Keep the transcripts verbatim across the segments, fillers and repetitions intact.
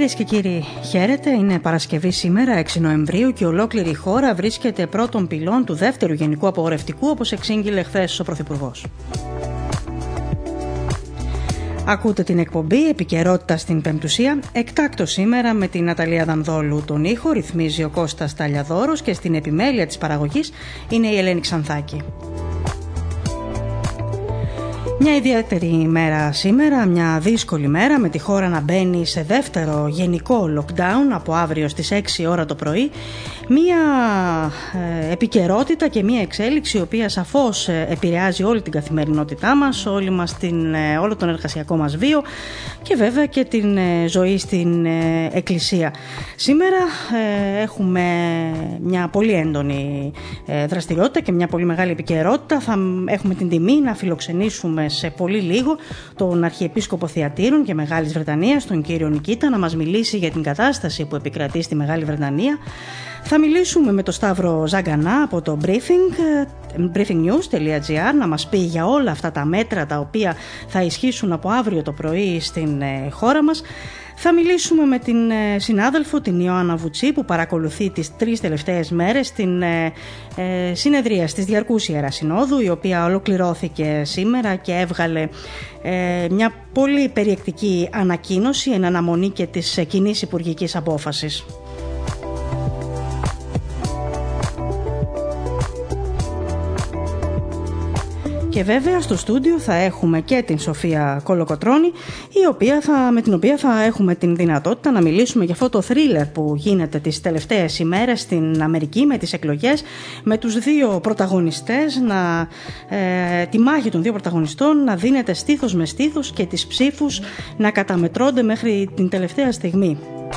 Κυρίες και κύριοι, χαίρετε. Είναι Παρασκευή σήμερα, έξι Νοεμβρίου, και ολόκληρη η χώρα βρίσκεται πρώτων πυλών του δεύτερου γενικού απογορευτικού, όπως εξήγηλε χθες ο Πρωθυπουργός. Ακούτε την εκπομπή Επικαιρότητα στην Πεμπτουσία, εκτάκτο σήμερα με την Ναταλία Δανδόλου. Τον ήχο ρυθμίζει ο Κώστας Ταλιαδόρος και στην επιμέλεια της παραγωγής είναι η Ελένη Ξανθάκη. Μια ιδιαίτερη μέρα σήμερα, μια δύσκολη μέρα, με τη χώρα να μπαίνει σε δεύτερο γενικό lockdown από αύριο στις έξι ώρα το πρωί. Μια ε, επικαιρότητα και μια εξέλιξη η οποία σαφώς ε, επηρεάζει όλη την καθημερινότητά μας, όλη μας την, ε, όλο τον εργασιακό μας βίο και βέβαια και την ε, ζωή στην ε, εκκλησία. Σήμερα ε, έχουμε μια πολύ έντονη ε, δραστηριότητα και μια πολύ μεγάλη επικαιρότητα. Θα έχουμε την τιμή να φιλοξενήσουμε σε πολύ λίγο τον Αρχιεπίσκοπο Θειατήρων και Μεγάλης Βρετανίας, τον κύριο Νικήτα, να μας μιλήσει για την κατάσταση που επικρατεί στη Μεγάλη Βρετανία. Θα μιλήσουμε με τον Σταύρο Ζαγκανά από το briefing, briefing news τελεία τζι άρ, να μας πει για όλα αυτά τα μέτρα τα οποία θα ισχύσουν από αύριο το πρωί στην χώρα μας. Θα μιλήσουμε με την συνάδελφο, την Ιωάννα Βουτσί, που παρακολουθεί τις τρεις τελευταίες μέρες την ε, συνεδρία της Διαρκούς Ιεράς Συνόδου, η οποία ολοκληρώθηκε σήμερα και έβγαλε ε, μια πολύ περιεκτική ανακοίνωση εν αναμονή και της κοινής υπουργικής απόφασης. Και βέβαια στο στούντιο θα έχουμε και την Σοφία Κολοκοτρώνη, η οποία θα, με την οποία θα έχουμε την δυνατότητα να μιλήσουμε για αυτό το θρίλερ που γίνεται τις τελευταίες ημέρες στην Αμερική με τις εκλογές, με τους δύο πρωταγωνιστές, να, ε, τη μάχη των δύο πρωταγωνιστών να δίνεται στήθος με στήθος και τις ψήφους να καταμετρώνται μέχρι την τελευταία στιγμή.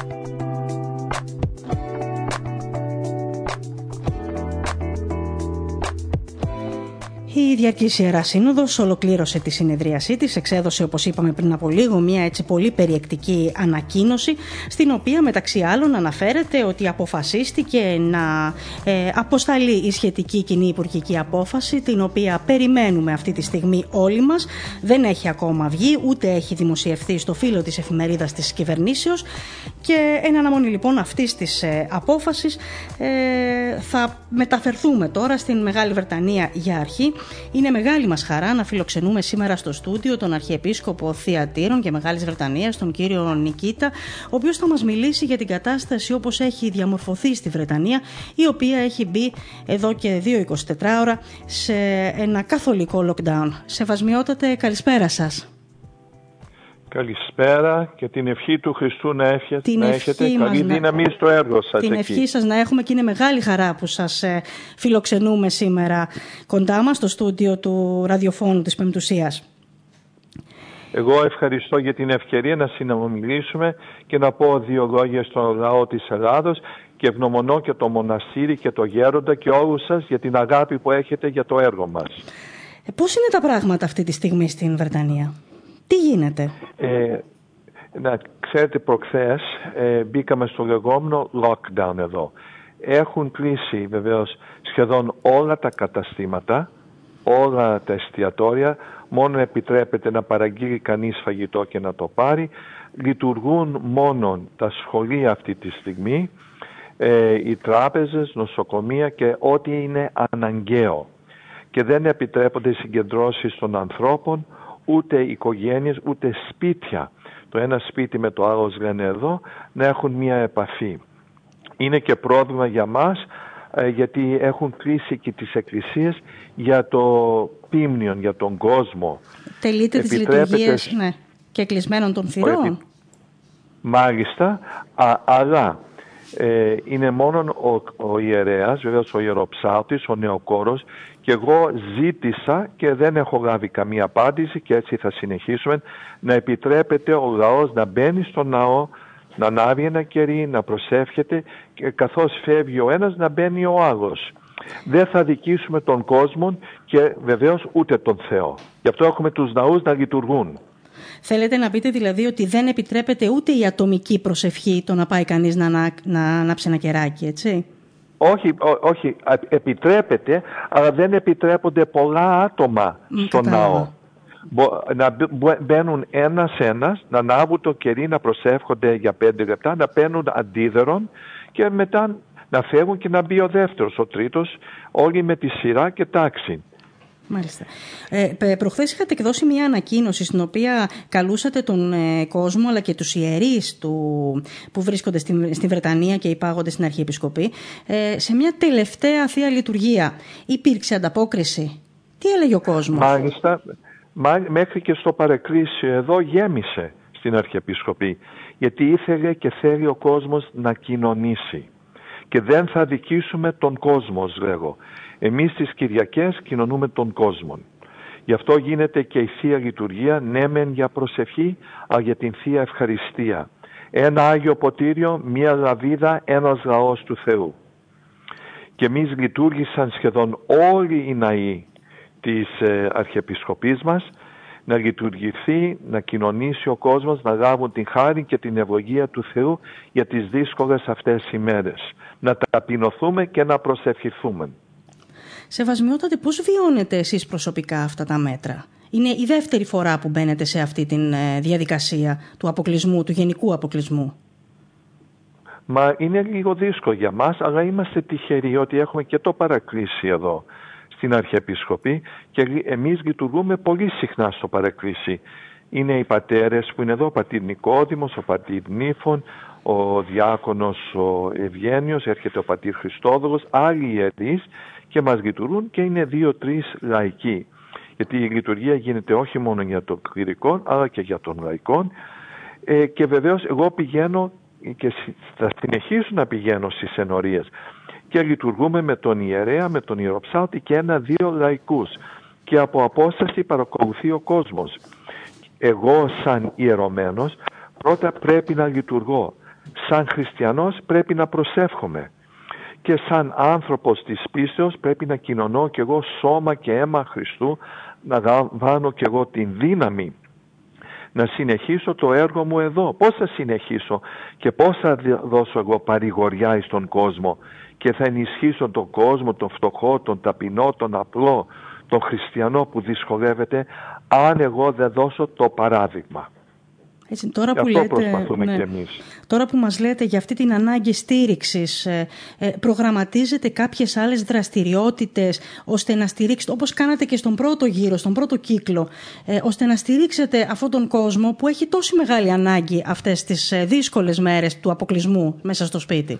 Η Διαρκής Ιεράς Σύνοδος ολοκλήρωσε τη συνεδρίασή της, εξέδωσε, όπως είπαμε πριν από λίγο, μια έτσι πολύ περιεκτική ανακοίνωση, στην οποία μεταξύ άλλων αναφέρεται ότι αποφασίστηκε να ε, αποσταλεί η σχετική κοινή υπουργική απόφαση, την οποία περιμένουμε αυτή τη στιγμή όλοι μας. Δεν έχει ακόμα βγει, ούτε έχει δημοσιευθεί στο φύλλο της εφημερίδας της κυβερνήσεως, και εν αναμονή λοιπόν αυτής της ε, απόφασης ε, θα μεταφερθούμε τώρα στην Μεγάλη Βρετανία για αρχή. Είναι μεγάλη μας χαρά να φιλοξενούμε σήμερα στο στούντιο τον Αρχιεπίσκοπο Θειατήρων και Μεγάλης Βρετανίας, τον κύριο Νικήτα, ο οποίος θα μας μιλήσει για την κατάσταση όπως έχει διαμορφωθεί στη Βρετανία, η οποία έχει μπει εδώ και δύο εικοσιτετράωρα σε ένα καθολικό lockdown. Σεβασμιότατε, καλησπέρα σας. Καλησπέρα και την ευχή του Χριστού να έχετε, να έχετε καλή δύναμη να... στο έργο σας. Την εκεί. ευχή σας να έχουμε, και είναι μεγάλη χαρά που σας ε, φιλοξενούμε σήμερα κοντά μας στο στούντιο του ραδιοφώνου της Πεμπτουσίας. Εγώ ευχαριστώ για την ευκαιρία να συνομιλήσουμε και να πω δύο λόγια στον λαό της Ελλάδος, και ευγνωμονώ και το μοναστήρι και το γέροντα και όλους σας για την αγάπη που έχετε για το έργο μας. Ε, πώς είναι τα πράγματα αυτή τη στιγμή στην Βρετανία? Τι γίνεται? Ε, να ξέρετε, προχθές ε, μπήκαμε στο λεγόμενο lockdown εδώ. Έχουν κλείσει βεβαίως σχεδόν όλα τα καταστήματα, όλα τα εστιατόρια, μόνο επιτρέπεται να παραγγείλει κανείς φαγητό και να το πάρει. Λειτουργούν μόνο τα σχολεία αυτή τη στιγμή, ε, οι τράπεζες, νοσοκομεία και ό,τι είναι αναγκαίο. Και δεν επιτρέπονται συγκεντρώσεις των ανθρώπων, ούτε οικογένειες, ούτε σπίτια. Το ένα σπίτι με το άλλο, λένε εδώ, να έχουν μια επαφή. Είναι και πρόβλημα για μας, ε, γιατί έχουν κλείσει και τις εκκλησίες για το πίμνιον, για τον κόσμο. Τελείται τις λειτουργίες, ναι, και κλεισμένων των θυρών. Επι... Μάλιστα, α, αλλά ε, είναι μόνο ο, ο ιερέας, βεβαίως ο ιεροψάλτης, ο νεοκόρος, και εγώ ζήτησα και δεν έχω λάβει καμία απάντηση, και έτσι θα συνεχίσουμε, να επιτρέπεται ο λαός να μπαίνει στο ναό, να ανάβει ένα κερί, να προσεύχεται, και καθώς φεύγει ο ένας να μπαίνει ο άλλος. Δεν θα δικήσουμε τον κόσμο και βεβαίως ούτε τον Θεό. Γι' αυτό έχουμε τους ναούς να λειτουργούν. Θέλετε να πείτε δηλαδή ότι δεν επιτρέπεται ούτε η ατομική προσευχή, το να πάει κανείς να, να, να ανάψει ένα κεράκι, έτσι? Όχι, ό, όχι, επιτρέπεται, αλλά δεν επιτρέπονται πολλά άτομα στο ναό. να μπαίνουν ένας-ένας, να ανάβουν το κερί, να προσεύχονται για πέντε λεπτά, να παίρνουν αντίδερον και μετά να φεύγουν και να μπει ο δεύτερος, ο τρίτος, όλοι με τη σειρά και τάξη. Μάλιστα. Ε, προχθές είχατε εκδώσει μια ανακοίνωση στην οποία καλούσατε τον ε, κόσμο αλλά και τους ιερείς του, που βρίσκονται στη, στη Βρετανία και υπάγονται στην Αρχιεπισκοπή ε, σε μια τελευταία Θεία Λειτουργία. Υπήρξε ανταπόκριση? Τι έλεγε ο κόσμος? Μάλιστα, μά, μέχρι και στο παρεκκλήσιο εδώ γέμισε στην Αρχιεπισκοπή, γιατί ήθελε και θέλει ο κόσμος να κοινωνήσει. Και δεν θα δικήσουμε τον κόσμο, λέγω. Εμείς τις Κυριακές κοινωνούμε τον κόσμο. Γι' αυτό γίνεται και η Θεία Λειτουργία, ναι μεν για προσευχή, αλλά για την Θεία Ευχαριστία. Ένα Άγιο Ποτήριο, μία λαβίδα, ένας λαός του Θεού. Και εμείς λειτουργήσαν σχεδόν όλοι οι ναοί της ε, Αρχιεπισκοπής μας, να λειτουργηθεί, να κοινωνήσει ο κόσμος, να λάβουν την χάρη και την ευλογία του Θεού για τις δύσκολες αυτές ημέρες. Να ταπεινωθούμε και να προσευχηθούμε. Σεβασμιότατε, πώς βιώνετε εσείς προσωπικά αυτά τα μέτρα? Είναι η δεύτερη φορά που μπαίνετε σε αυτή τη διαδικασία του αποκλεισμού, του γενικού αποκλεισμού. Μα είναι λίγο δύσκολο για μας, αλλά είμαστε τυχεροί ότι έχουμε και το παρακλήσι εδώ στην Αρχιεπισκοπή και εμείς λειτουργούμε πολύ συχνά στο παρακλήσι. Είναι οι πατέρες που είναι εδώ, ο πατήρ Νικόδημος, ο πατήρ Νίφων, ο διάκονος ο Ευγένιος, έρχεται ο πατήρ Χριστόδωρος, άλλοι ιερείς και μας λειτουργούν και είναι δύο-τρεις λαϊκοί. Γιατί η λειτουργία γίνεται όχι μόνο για τον κληρικό αλλά και για τον λαϊκό. Ε, και βεβαίως εγώ πηγαίνω και θα συνεχίσω να πηγαίνω στις ενορίες και λειτουργούμε με τον ιερέα, με τον ιεροψάλτη και ένα-δύο λαϊκούς και από απόσταση παρακολουθεί ο κόσμος. Εγώ σαν ιερωμένος πρώτα πρέπει να λειτουργώ. Σαν χριστιανός πρέπει να προσεύχομαι. Και σαν άνθρωπος της πίστεως πρέπει να κοινωνώ κι εγώ σώμα και αίμα Χριστού, να λαμβάνω κι εγώ την δύναμη να συνεχίσω το έργο μου εδώ. Πώς θα συνεχίσω και πώς θα δώσω εγώ παρηγοριά στον κόσμο και θα ενισχύσω τον κόσμο, τον φτωχό, τον ταπεινό, τον απλό, τον χριστιανό που δυσκολεύεται, αν εγώ δεν δώσω το παράδειγμα. Έτσι, τώρα, που λέτε, ναι, και εμείς. Τώρα που μας λέτε για αυτή την ανάγκη στήριξης, ε, ε, προγραμματίζετε κάποιες άλλες δραστηριότητες ώστε να στηρίξετε, όπως κάνατε και στον πρώτο γύρο, στον πρώτο κύκλο, ε, ώστε να στηρίξετε αυτόν τον κόσμο που έχει τόση μεγάλη ανάγκη αυτές τις ε, δύσκολες μέρες του αποκλεισμού μέσα στο σπίτι?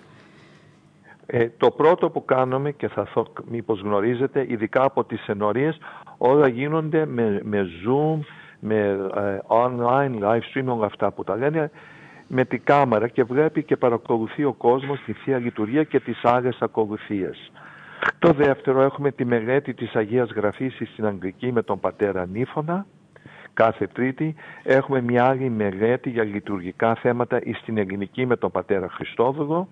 Ε, το πρώτο που κάνουμε, και θα θω, μήπως γνωρίζετε, ειδικά από τις ενορίες, όλα γίνονται με, με Zoom, με uh, online, live stream, όλα αυτά που τα λένε, με την κάμερα και βλέπει και παρακολουθεί ο κόσμος τη Θεία Λειτουργία και τις άλλες ακολουθίες. Το δεύτερο, έχουμε τη μελέτη της Αγίας Γραφής στην Αγγλική με τον πατέρα Νίφωνα. Κάθε Τρίτη έχουμε μια άλλη μελέτη για λειτουργικά θέματα στην Ελληνική με τον πατέρα Χριστόδωρο.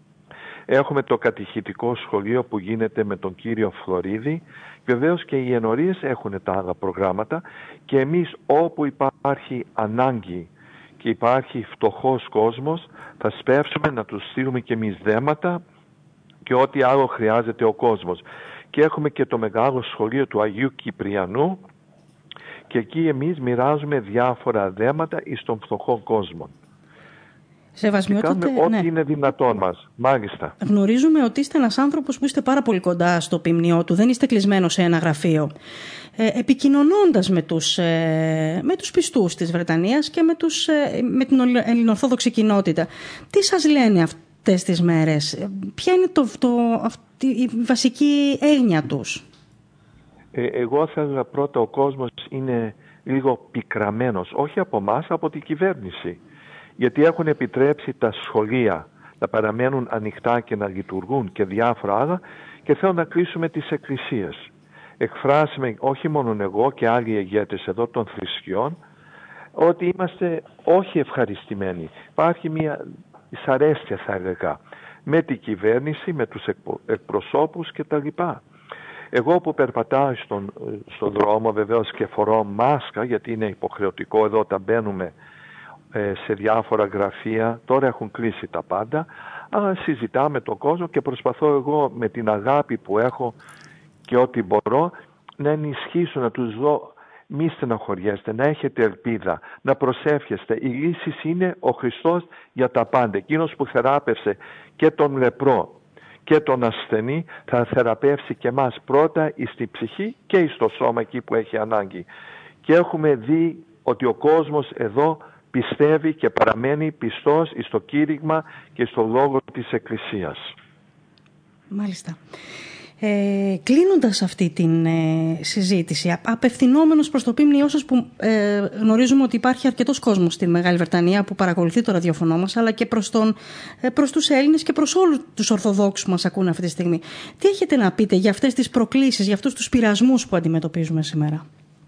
Έχουμε το κατηχητικό σχολείο που γίνεται με τον κύριο Φλωρίδη. Βεβαίως και οι ενορίες έχουν τα άλλα προγράμματα και εμείς όπου υπάρχει ανάγκη και υπάρχει φτωχός κόσμος θα σπεύσουμε να τους στείλουμε και εμείς δέματα και ό,τι άλλο χρειάζεται ο κόσμος. Και έχουμε και το μεγάλο σχολείο του Αγίου Κυπριανού και εκεί εμείς μοιράζουμε διάφορα δέματα στον φτωχό κόσμο. Σεβασμιότατε, κάνουμε ό,τι ναι. είναι δυνατόν μας. Μάλιστα. Γνωρίζουμε ότι είστε ένας άνθρωπος που είστε πάρα πολύ κοντά στο ποιμνιό του, δεν είστε κλεισμένος σε ένα γραφείο. Ε, επικοινωνώντας με τους, ε, με τους πιστούς της Βρετανίας και με, τους, ε, με την ελληνοορθόδοξη κοινότητα, τι σας λένε αυτές τις μέρες? Ποια είναι το, το, αυτή, η βασική έννοια τους? Ε, εγώ θα έλεγα πρώτα ο κόσμος είναι λίγο πικραμένος, όχι από εμάς, από την κυβέρνηση. Γιατί έχουν επιτρέψει τα σχολεία να παραμένουν ανοιχτά και να λειτουργούν και διάφορα άλλα και θέλουν να κλείσουμε τις εκκλησίες. Εκφράσουμε όχι μόνο εγώ και άλλοι ηγέτες εδώ των θρησκειών ότι είμαστε όχι ευχαριστημένοι. Υπάρχει μια δυσαρέσκεια θα έλεγα με την κυβέρνηση, με τους εκπροσώπους κτλ. Εγώ που περπατάω στον, στον δρόμο βεβαίως και φορώ μάσκα γιατί είναι υποχρεωτικό εδώ όταν μπαίνουμε σε διάφορα γραφεία, τώρα έχουν κλείσει τα πάντα, αλλά συζητάμε τον κόσμο και προσπαθώ εγώ με την αγάπη που έχω και ό,τι μπορώ να ενισχύσω, να τους δω μη στεναχωριέστε, να έχετε ελπίδα, να προσεύχεστε. Η λύση είναι ο Χριστός για τα πάντα. Εκείνος που θεράπευσε και τον λεπρό και τον ασθενή θα θεραπεύσει και εμάς πρώτα στη ψυχή και στο σώμα εκεί που έχει ανάγκη. Και έχουμε δει ότι ο κόσμος εδώ πιστεύει και παραμένει πιστός στο κήρυγμα και στο λόγο της Εκκλησίας. Μάλιστα. Ε, κλείνοντας αυτή την ε, συζήτηση, απευθυνόμενος προς το ποιμνιό σας, που ε, γνωρίζουμε ότι υπάρχει αρκετός κόσμος στη Μεγάλη Βρετανία που παρακολουθεί το ραδιοφωνό μας, αλλά και προς, τον, ε, προς τους Έλληνες και προς όλους τους Ορθοδόξους που μας ακούν αυτή τη στιγμή. Τι έχετε να πείτε για αυτές τις προκλήσεις, για αυτούς τους πειρασμούς που αντιμετωπίζουμε σήμερα?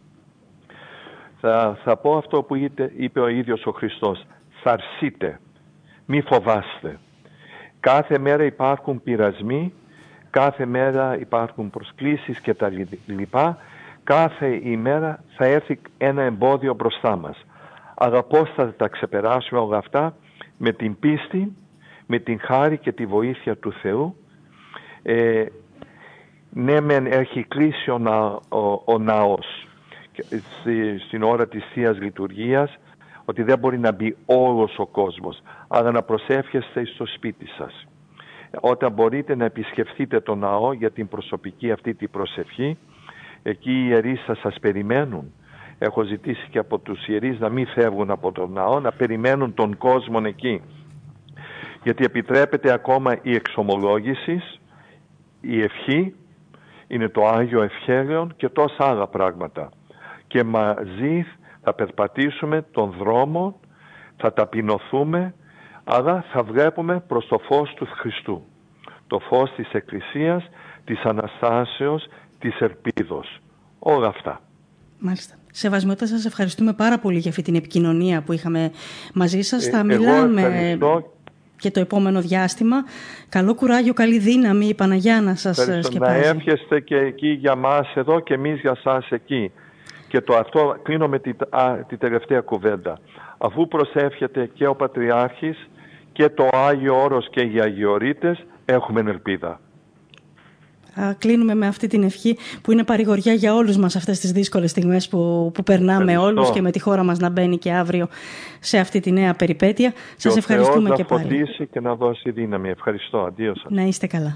Θα, θα πω αυτό που είπε, είπε ο ίδιος ο Χριστός. Θαρσείτε, μη φοβάστε. Κάθε μέρα υπάρχουν πειρασμοί, κάθε μέρα υπάρχουν προσκλήσεις και τα λοιπά. Κάθε ημέρα θα έρθει ένα εμπόδιο μπροστά μας. Αλλά πώς θα τα ξεπεράσουμε όλα αυτά? Με την πίστη, με την χάρη και τη βοήθεια του Θεού. Ε, ναι, μεν έχει κλείσει ο, να, ο, ο ναός στην ώρα της Θείας Λειτουργίας, ότι δεν μπορεί να μπει όλος ο κόσμος, αλλά να προσεύχεστε στο σπίτι σας. Όταν μπορείτε να επισκεφθείτε τον ναό για την προσωπική αυτή την προσευχή, εκεί οι ιερείς θα σας περιμένουν. Έχω ζητήσει και από τους ιερείς να μην φεύγουν από τον ναό, να περιμένουν τον κόσμο εκεί. Γιατί επιτρέπεται ακόμα η εξομολόγηση, η ευχή, είναι το Άγιο Ευχέλαιον και τόσα άλλα πράγματα. Και μαζί θα περπατήσουμε τον δρόμο, θα ταπεινωθούμε, αλλά θα βλέπουμε προς το φως του Χριστού. Το φως της Εκκλησίας, της Αναστάσεως, της Ελπίδος. Όλα αυτά. Μάλιστα. Σεβασμιότητα, σας ευχαριστούμε πάρα πολύ για αυτή την επικοινωνία που είχαμε μαζί σας. Ε, θα μιλάμε και το επόμενο διάστημα. Καλό κουράγιο, καλή δύναμη, η Παναγιά να σας σκεπάζει. Να εύχεστε και εκεί για μας εδώ και εμείς για σας εκεί. Και το αυτό κλείνω με τη, α, τη τελευταία κουβέντα. Αφού προσεύχεται και ο Πατριάρχης και το Άγιο Όρος και οι Αγιορείτες, έχουμε ελπίδα. Α, κλείνουμε με αυτή την ευχή που είναι παρηγοριά για όλους μας αυτές τις δύσκολες στιγμές που, που περνάμε. Ευχαριστώ. Όλους, και με τη χώρα μας να μπαίνει και αύριο σε αυτή τη νέα περιπέτεια. Και σας ευχαριστούμε και πάλι. Να φωτίσει και να δώσει δύναμη. Ευχαριστώ. Αντίο σας. Να είστε καλά.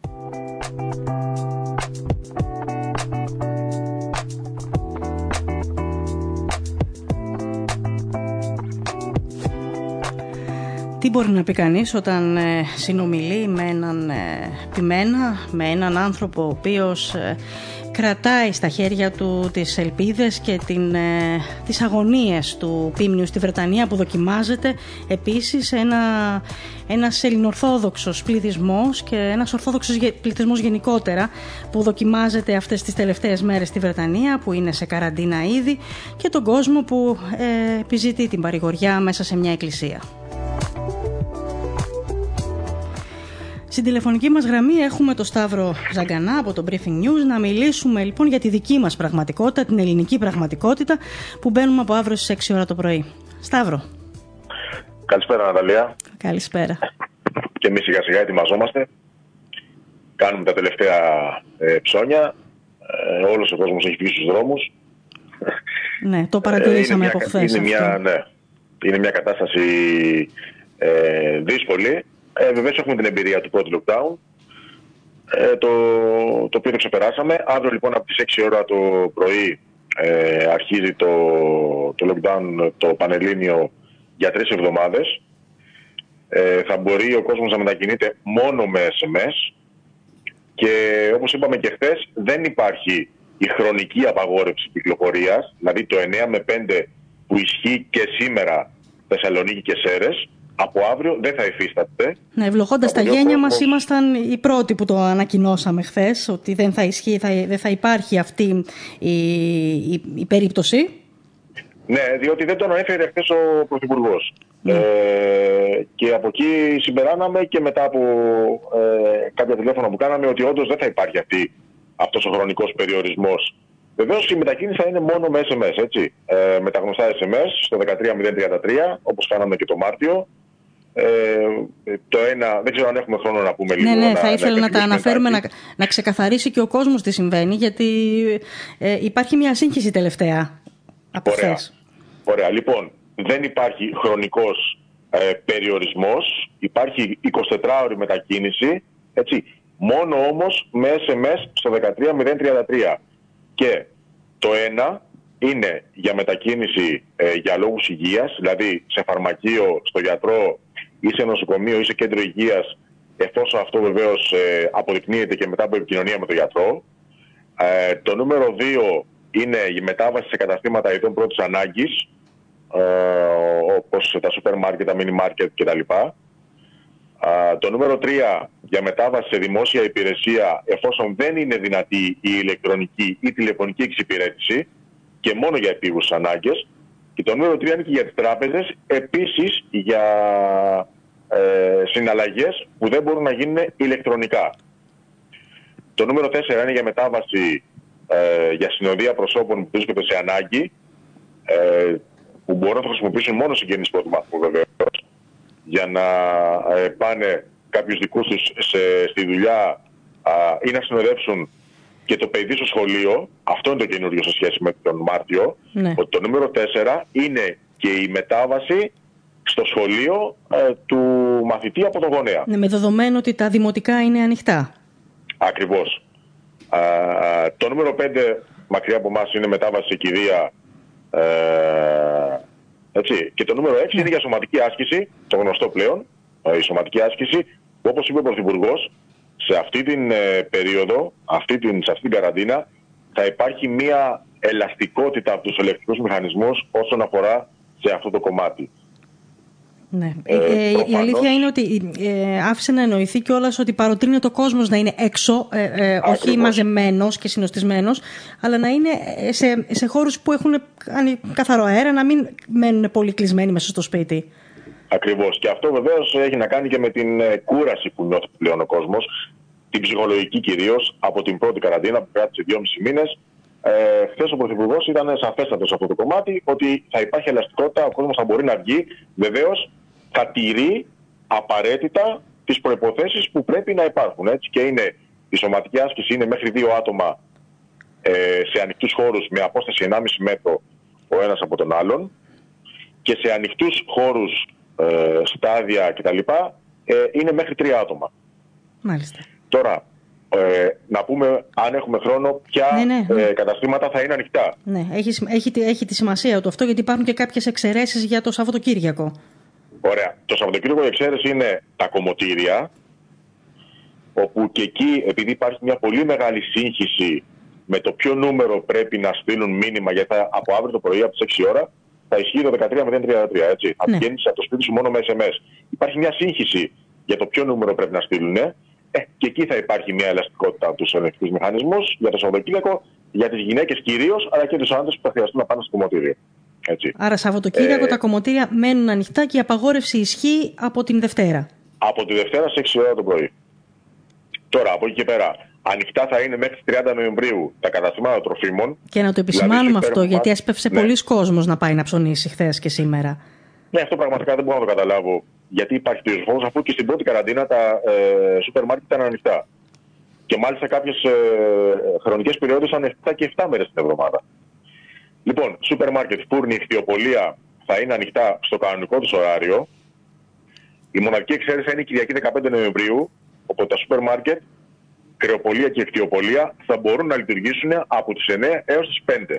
Τι μπορεί να πει κανείς όταν ε, συνομιλεί με έναν ε, ποιμένα, με έναν άνθρωπο ο οποίος ε, κρατάει στα χέρια του τις ελπίδες και την, ε, τις αγωνίες του ποίμνιου στη Βρετανία, που δοκιμάζεται επίσης ένα, ένας ελληνορθόδοξος πληθυσμός και ένας ορθόδοξος πληθυσμός γενικότερα, που δοκιμάζεται αυτές τις τελευταίες μέρες στη Βρετανία, που είναι σε καραντίνα ήδη, και τον κόσμο που ε, επιζητεί την παρηγοριά μέσα σε μια εκκλησία. Στην τηλεφωνική μας γραμμή έχουμε τον Σταύρο Ζαγκανά από το Briefing News. Να μιλήσουμε λοιπόν για τη δική μας πραγματικότητα, την ελληνική πραγματικότητα, που μπαίνουμε από αύριο στις έξι ώρα το πρωί. Σταύρο. Καλησπέρα, Ναταλία. Καλησπέρα. Και εμείς σιγά σιγά ετοιμαζόμαστε. Κάνουμε τα τελευταία ε, ψώνια. Ε, όλος ο κόσμος έχει βγει στους δρόμους. Ναι, το παρατηρήσαμε ε, από χθες. Είναι, μια, ναι, είναι μια κατάσταση ε, δύσκολη. Ε, βεβαίως έχουμε την εμπειρία του πρώτου lockdown, ε, το, το οποίο το ξεπεράσαμε. Αύριο λοιπόν από τις έξι ώρα το πρωί ε, αρχίζει το, το lockdown, το πανελλήνιο, για τρεις εβδομάδες. Ε, θα μπορεί ο κόσμος να μετακινείται μόνο με ες εμ ες και όπως είπαμε και χθες, δεν υπάρχει η χρονική απαγόρευση κυκλοφορίας, δηλαδή το εννιά με πέντε που ισχύει και σήμερα Θεσσαλονίκη και Σέρρες. Από αύριο δεν θα υφίσταται. Ναι, ευλογώντας τα γένια κόσμος... μας, ήμασταν οι πρώτοι που το ανακοινώσαμε χθες, ότι δεν θα ισχύει, θα, δεν θα υπάρχει αυτή η, η, η περίπτωση. Ναι, διότι δεν τον ανέφερε χθες ο Πρωθυπουργός. Mm. Ε, και από εκεί συμπεράναμε και μετά από ε, κάποια τηλέφωνα που κάναμε ότι όντως δεν θα υπάρχει αυτή, αυτός ο χρονικός περιορισμός. Βεβαίως η μετακίνηση θα είναι μόνο με ες εμ ες, έτσι. Ε, με τα γνωστά ες εμ ες στο ένα τρία μηδέν τρία τρία, όπως κάναμε και το Μάρτιο. Ε, το ένα, δεν ξέρω αν έχουμε χρόνο να πούμε λίγο. Ναι, ναι, να, θα ήθελα να, να τα αναφέρουμε, να, να, να ξεκαθαρίσει και ο κόσμος τι συμβαίνει, γιατί ε, υπάρχει μια σύγχυση τελευταία από χθες. Ωραία, λοιπόν, δεν υπάρχει χρονικός ε, περιορισμός, υπάρχει εικοσιτετράωρη μετακίνηση, έτσι, μόνο όμως με ες εμ ες στο δεκατρία μηδέν τριάντα τρία. Και το ένα είναι για μετακίνηση ε, για λόγους υγείας, δηλαδή σε φαρμακείο, στο γιατρό ή σε νοσοκομείο ή σε κέντρο υγείας, εφόσον αυτό βεβαίως ε, αποδεικνύεται και μετά από επικοινωνία με τον γιατρό. Ε, το νούμερο δύο είναι η μετάβαση σε καταστήματα ειδών πρώτης ανάγκης, ε, όπως τα σούπερ μάρκετ, τα μίνι μάρκετ κτλ. Uh, το νούμερο τρία για μετάβαση σε δημόσια υπηρεσία εφόσον δεν είναι δυνατή η ηλεκτρονική ή τηλεφωνική εξυπηρέτηση και μόνο για επίγουσες ανάγκες. Και το νούμερο τρία είναι και για τις τράπεζες, επίσης για ε, συναλλαγές που δεν μπορούν να γίνουν ηλεκτρονικά. Το νούμερο τέσσερα είναι για μετάβαση ε, για συνοδεία προσώπων που βρίσκονται σε ανάγκη, ε, που μπορούν να το χρησιμοποιήσουν μόνο συγγενείς πρώτου βαθμού βεβαίως, για να ε, πάνε κάποιους δικούς τους σε, στη δουλειά α, ή να συνοδεύσουν και το παιδί στο σχολείο. Αυτό είναι το καινούριο σε σχέση με τον Μάρτιο. Ναι. Ότι το νούμερο τέσσερα είναι και η μετάβαση στο σχολείο ε, του μαθητή από τον γονέα. Ναι, με δεδομένο ότι τα δημοτικά είναι ανοιχτά. Ακριβώς. Α, το νούμερο πέντε μακριά από εμάς είναι μετάβαση σε κηδεία. Ε, Έτσι. Και το νούμερο έξι είναι για σωματική άσκηση, το γνωστό πλέον, η σωματική άσκηση, που όπως είπε ο Πρωθυπουργός, σε αυτή την ε, περίοδο, αυτή την, σε αυτή την καραντίνα, θα υπάρχει μια ελαστικότητα από τους ελεκτικούς μηχανισμούς όσον αφορά σε αυτό το κομμάτι. Ναι. Ε, ε, προφανώς... Η αλήθεια είναι ότι ε, άφησε να εννοηθεί κιόλας ότι παροτρύνει ο κόσμος να είναι έξω, ε, ε, όχι μαζεμένος και συνοστισμένος, αλλά να είναι σε, σε χώρους που έχουν καθαρό αέρα, να μην μένουν πολύ κλεισμένοι μέσα στο σπίτι. Ακριβώς. Και αυτό βεβαίως έχει να κάνει και με την κούραση που νιώθει πλέον ο κόσμος, την ψυχολογική κυρίως, από την πρώτη καραντίνα που κράτησε δυόμισι μήνες. Ε, χθες ο Πρωθυπουργός ήταν σαφέστατος σε αυτό το κομμάτι, ότι θα υπάρχει ελαστικότητα, ο κόσμος θα μπορεί να βγει. Βεβαίως θα τηρεί απαραίτητα τις προϋποθέσεις που πρέπει να υπάρχουν. Έτσι. Και είναι, η σωματική άσκηση είναι μέχρι δύο άτομα ε, σε ανοιχτούς χώρους με απόσταση ενάμιση μέτρο ο ένας από τον άλλον, και σε ανοιχτούς χώρους, ε, στάδια κτλ. Ε, είναι μέχρι τρία άτομα. Μάλιστα. Τώρα, ε, να πούμε, αν έχουμε χρόνο, ποια ναι, ναι, ναι. Ε, καταστήματα θα είναι ανοιχτά. Ναι, έχει, έχει, έχει τη σημασία του αυτό, γιατί υπάρχουν και κάποιες εξαιρέσεις για το Σαββατοκύριακο. Ωραία. Το Σαββατοκύριακο η εξαίρεση είναι τα κομμωτήρια, όπου και εκεί, επειδή υπάρχει μια πολύ μεγάλη σύγχυση με το ποιο νούμερο πρέπει να στείλουν μήνυμα, γιατί θα, από αύριο το πρωί από τις έξι ώρα θα ισχύει το δεκατρία μηδέν τριάντα τρία, έτσι. Ναι. Θα πηγαίνεις από το σπίτι σου μόνο με ες εμ ες. Υπάρχει μια σύγχυση για το ποιο νούμερο πρέπει να στείλουν. Ε, και εκεί θα υπάρχει μια ελαστικότητα από τους ελεκτικούς μηχανισμούς για το Σαββατοκύριακο, για τις γυναίκες κυρίως, αλλά και τους άντρες που θα χρειαστούν να πάνε στο κομμωτήριο. Έτσι. Άρα Σαββατοκύριακο ε, τα κομμωτήρια μένουν ανοιχτά και η απαγόρευση ισχύει από την Δευτέρα. Από τη Δευτέρα σε έξι ώρα το πρωί. Τώρα, από εκεί και πέρα, ανοιχτά θα είναι μέχρι τριάντα Νοεμβρίου τα καταστήματα τροφίμων. Και να το επισημάνουμε δηλαδή, αυτό, γιατί έσπευσε ναι. πολλοί κόσμος να πάει να ψωνίσει χθες και σήμερα. Ναι, αυτό πραγματικά δεν μπορώ να το καταλάβω. Γιατί υπάρχει τέτοιος φόβος, αφού και στην πρώτη καραντίνα τα ε, σούπερ μάρκετ ήταν ανοιχτά. Και μάλιστα κάποιες ε, χρονικές περιόδους ήταν επτά και επτά μέρες την εβδομάδα. Λοιπόν, σούπερ μάρκετ, φούρνη, ηχθειοπωλεία θα είναι ανοιχτά στο κανονικό τους ωράριο. Η μοναδική εξαίρεση είναι η Κυριακή δεκαπέντε Νοεμβρίου, όπου τα σούπερ μάρκετ, κρεοπωλεία και ηχθειοπωλεία θα μπορούν να λειτουργήσουν από τις εννιά έως τις πέντε.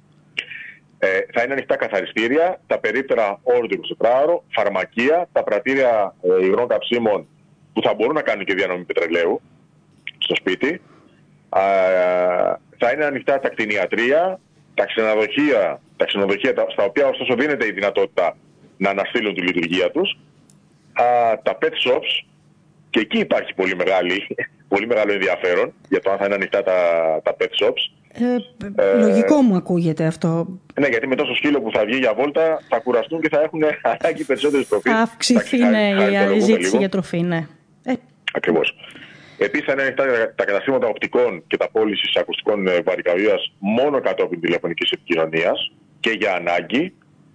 Ε, θα είναι ανοιχτά καθαριστήρια, τα περίπτερα όλο το εικοσιτετράωρο, φαρμακεία, τα πρατήρια ε, υγρών καυσίμων που θα μπορούν να κάνουν και διανομή πετρελαίου στο σπίτι. Ε, θα είναι ανοιχτά τα κτηνιατρία, τα ξενοδοχεία, τα ξενοδοχεία στα οποία ωστόσο δίνεται η δυνατότητα να αναστείλουν τη λειτουργία τους. Α, τα pet shops, και εκεί υπάρχει πολύ, μεγάλη, πολύ μεγάλο ενδιαφέρον για το αν θα είναι ανοιχτά τα, τα pet shops. Ε, ε, λογικό μου ακούγεται αυτό. Ναι, γιατί με τόσο σκύλο που θα βγει για βόλτα θα κουραστούν και θα έχουν ανάγκη περισσότερης τροφής. Θα αυξηθεί ναι, η ζήτηση για τροφή, ναι. Ε. Ακριβώς. Επίσης θα είναι ανοιχτά τα καταστήματα οπτικών και τα πώλησης ακουστικών βαρικαβίας μόνο κατόπιν τηλεφωνικής επικοινωνίας και για ανάγκη.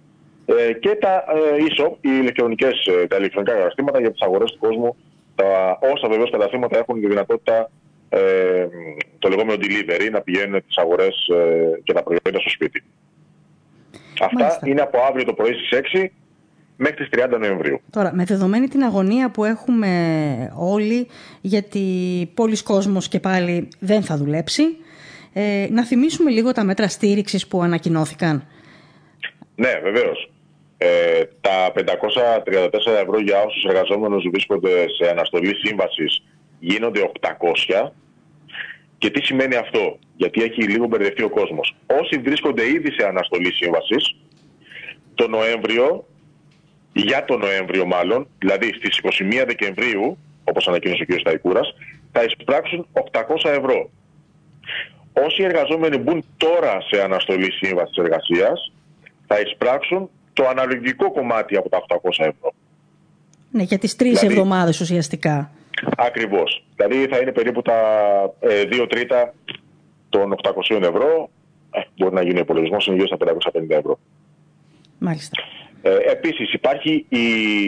Ε, και τα ε, e-shop, οι ηλεκτρονικές, τα ηλεκτρονικά καταστήματα για τις αγορές του κόσμου, τα, όσα βεβαίως καταστήματα έχουν τη δυνατότητα ε, το λεγόμενο delivery, να πηγαίνουν τις αγορές ε, και τα προϊόντα στο σπίτι. Αυτά Μάλιστα. είναι από αύριο το πρωί στις έξι μέχρι τις τριάντα Νοεμβρίου. Τώρα, με δεδομένη την αγωνία που έχουμε όλοι, γιατί πολλοί κόσμος και πάλι δεν θα δουλέψει, ε, να θυμίσουμε λίγο τα μέτρα στήριξης που ανακοινώθηκαν. Ναι, βεβαίως. Ε, τα πεντακόσια τριάντα τέσσερα ευρώ για όσους εργαζόμενους βρίσκονται σε αναστολή σύμβασης γίνονται οκτακόσια. Και τι σημαίνει αυτό? Γιατί έχει λίγο μπερδευτεί ο κόσμος. Όσοι βρίσκονται ήδη σε αναστολή σύμβασης, το Νοέμβριο, για το Νοέμβριο μάλλον, δηλαδή στις είκοσι μία Δεκεμβρίου, όπως ανακοίνωσε ο κ. Σταϊκούρας, θα εισπράξουν οκτακόσια ευρώ. Όσοι εργαζόμενοι μπουν τώρα σε αναστολή σύμβασης εργασίας, θα εισπράξουν το αναλογικό κομμάτι από τα οκτακόσια ευρώ. Ναι, για τις τρεις δηλαδή, εβδομάδες ουσιαστικά. Ακριβώς. Δηλαδή θα είναι περίπου τα ε, δύο τρίτα των οκτακόσια ευρώ. Ε, μπορεί να γίνει ο υπολογισμός, είναι γύρω στα πεντακόσια πενήντα ευρώ. Μάλιστα. Ε, επίσης υπάρχει η,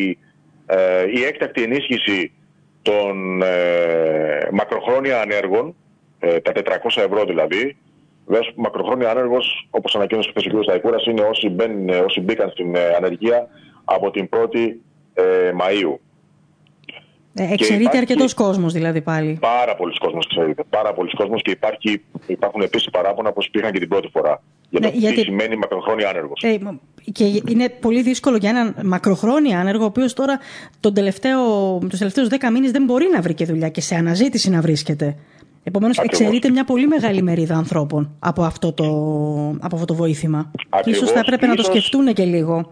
ε, η έκτακτη ενίσχυση των ε, μακροχρόνια ανέργων, ε, τα τετρακόσια ευρώ δηλαδή. Βέβαια, μακροχρόνια άνεργος, όπως ανακοίνωσε χθες ο κ. Σταϊκούρας, είναι όσοι, μπαίνουν, όσοι μπήκαν στην ε, ανεργία από την πρώτη ε, Μαΐου. Ε, εξαιρείται αρκετός κόσμος δηλαδή πάλι. Πάρα πολλοί κόσμος εξαιρείται. Πάρα πολλοί κόσμος και υπάρχει, υπάρχουν επίσης παράπονα πως πήγαν και την πρώτη φορά. Για το ναι, τι γιατί... σημαίνει μακροχρόνια άνεργος. Ε, και είναι πολύ δύσκολο για έναν μακροχρόνια άνεργο, ο οποίος τώρα τον τελευταίο, τους τελευταίους δέκα μήνες δεν μπορεί να βρει και δουλειά και σε αναζήτηση να βρίσκεται. Επομένως, εξαιρείται μια πολύ μεγάλη μερίδα ανθρώπων από αυτό το, από αυτό το βοήθημα. Ακριβώς. Και ίσως θα έπρεπε ίσως... να το σκεφτούν και λίγο.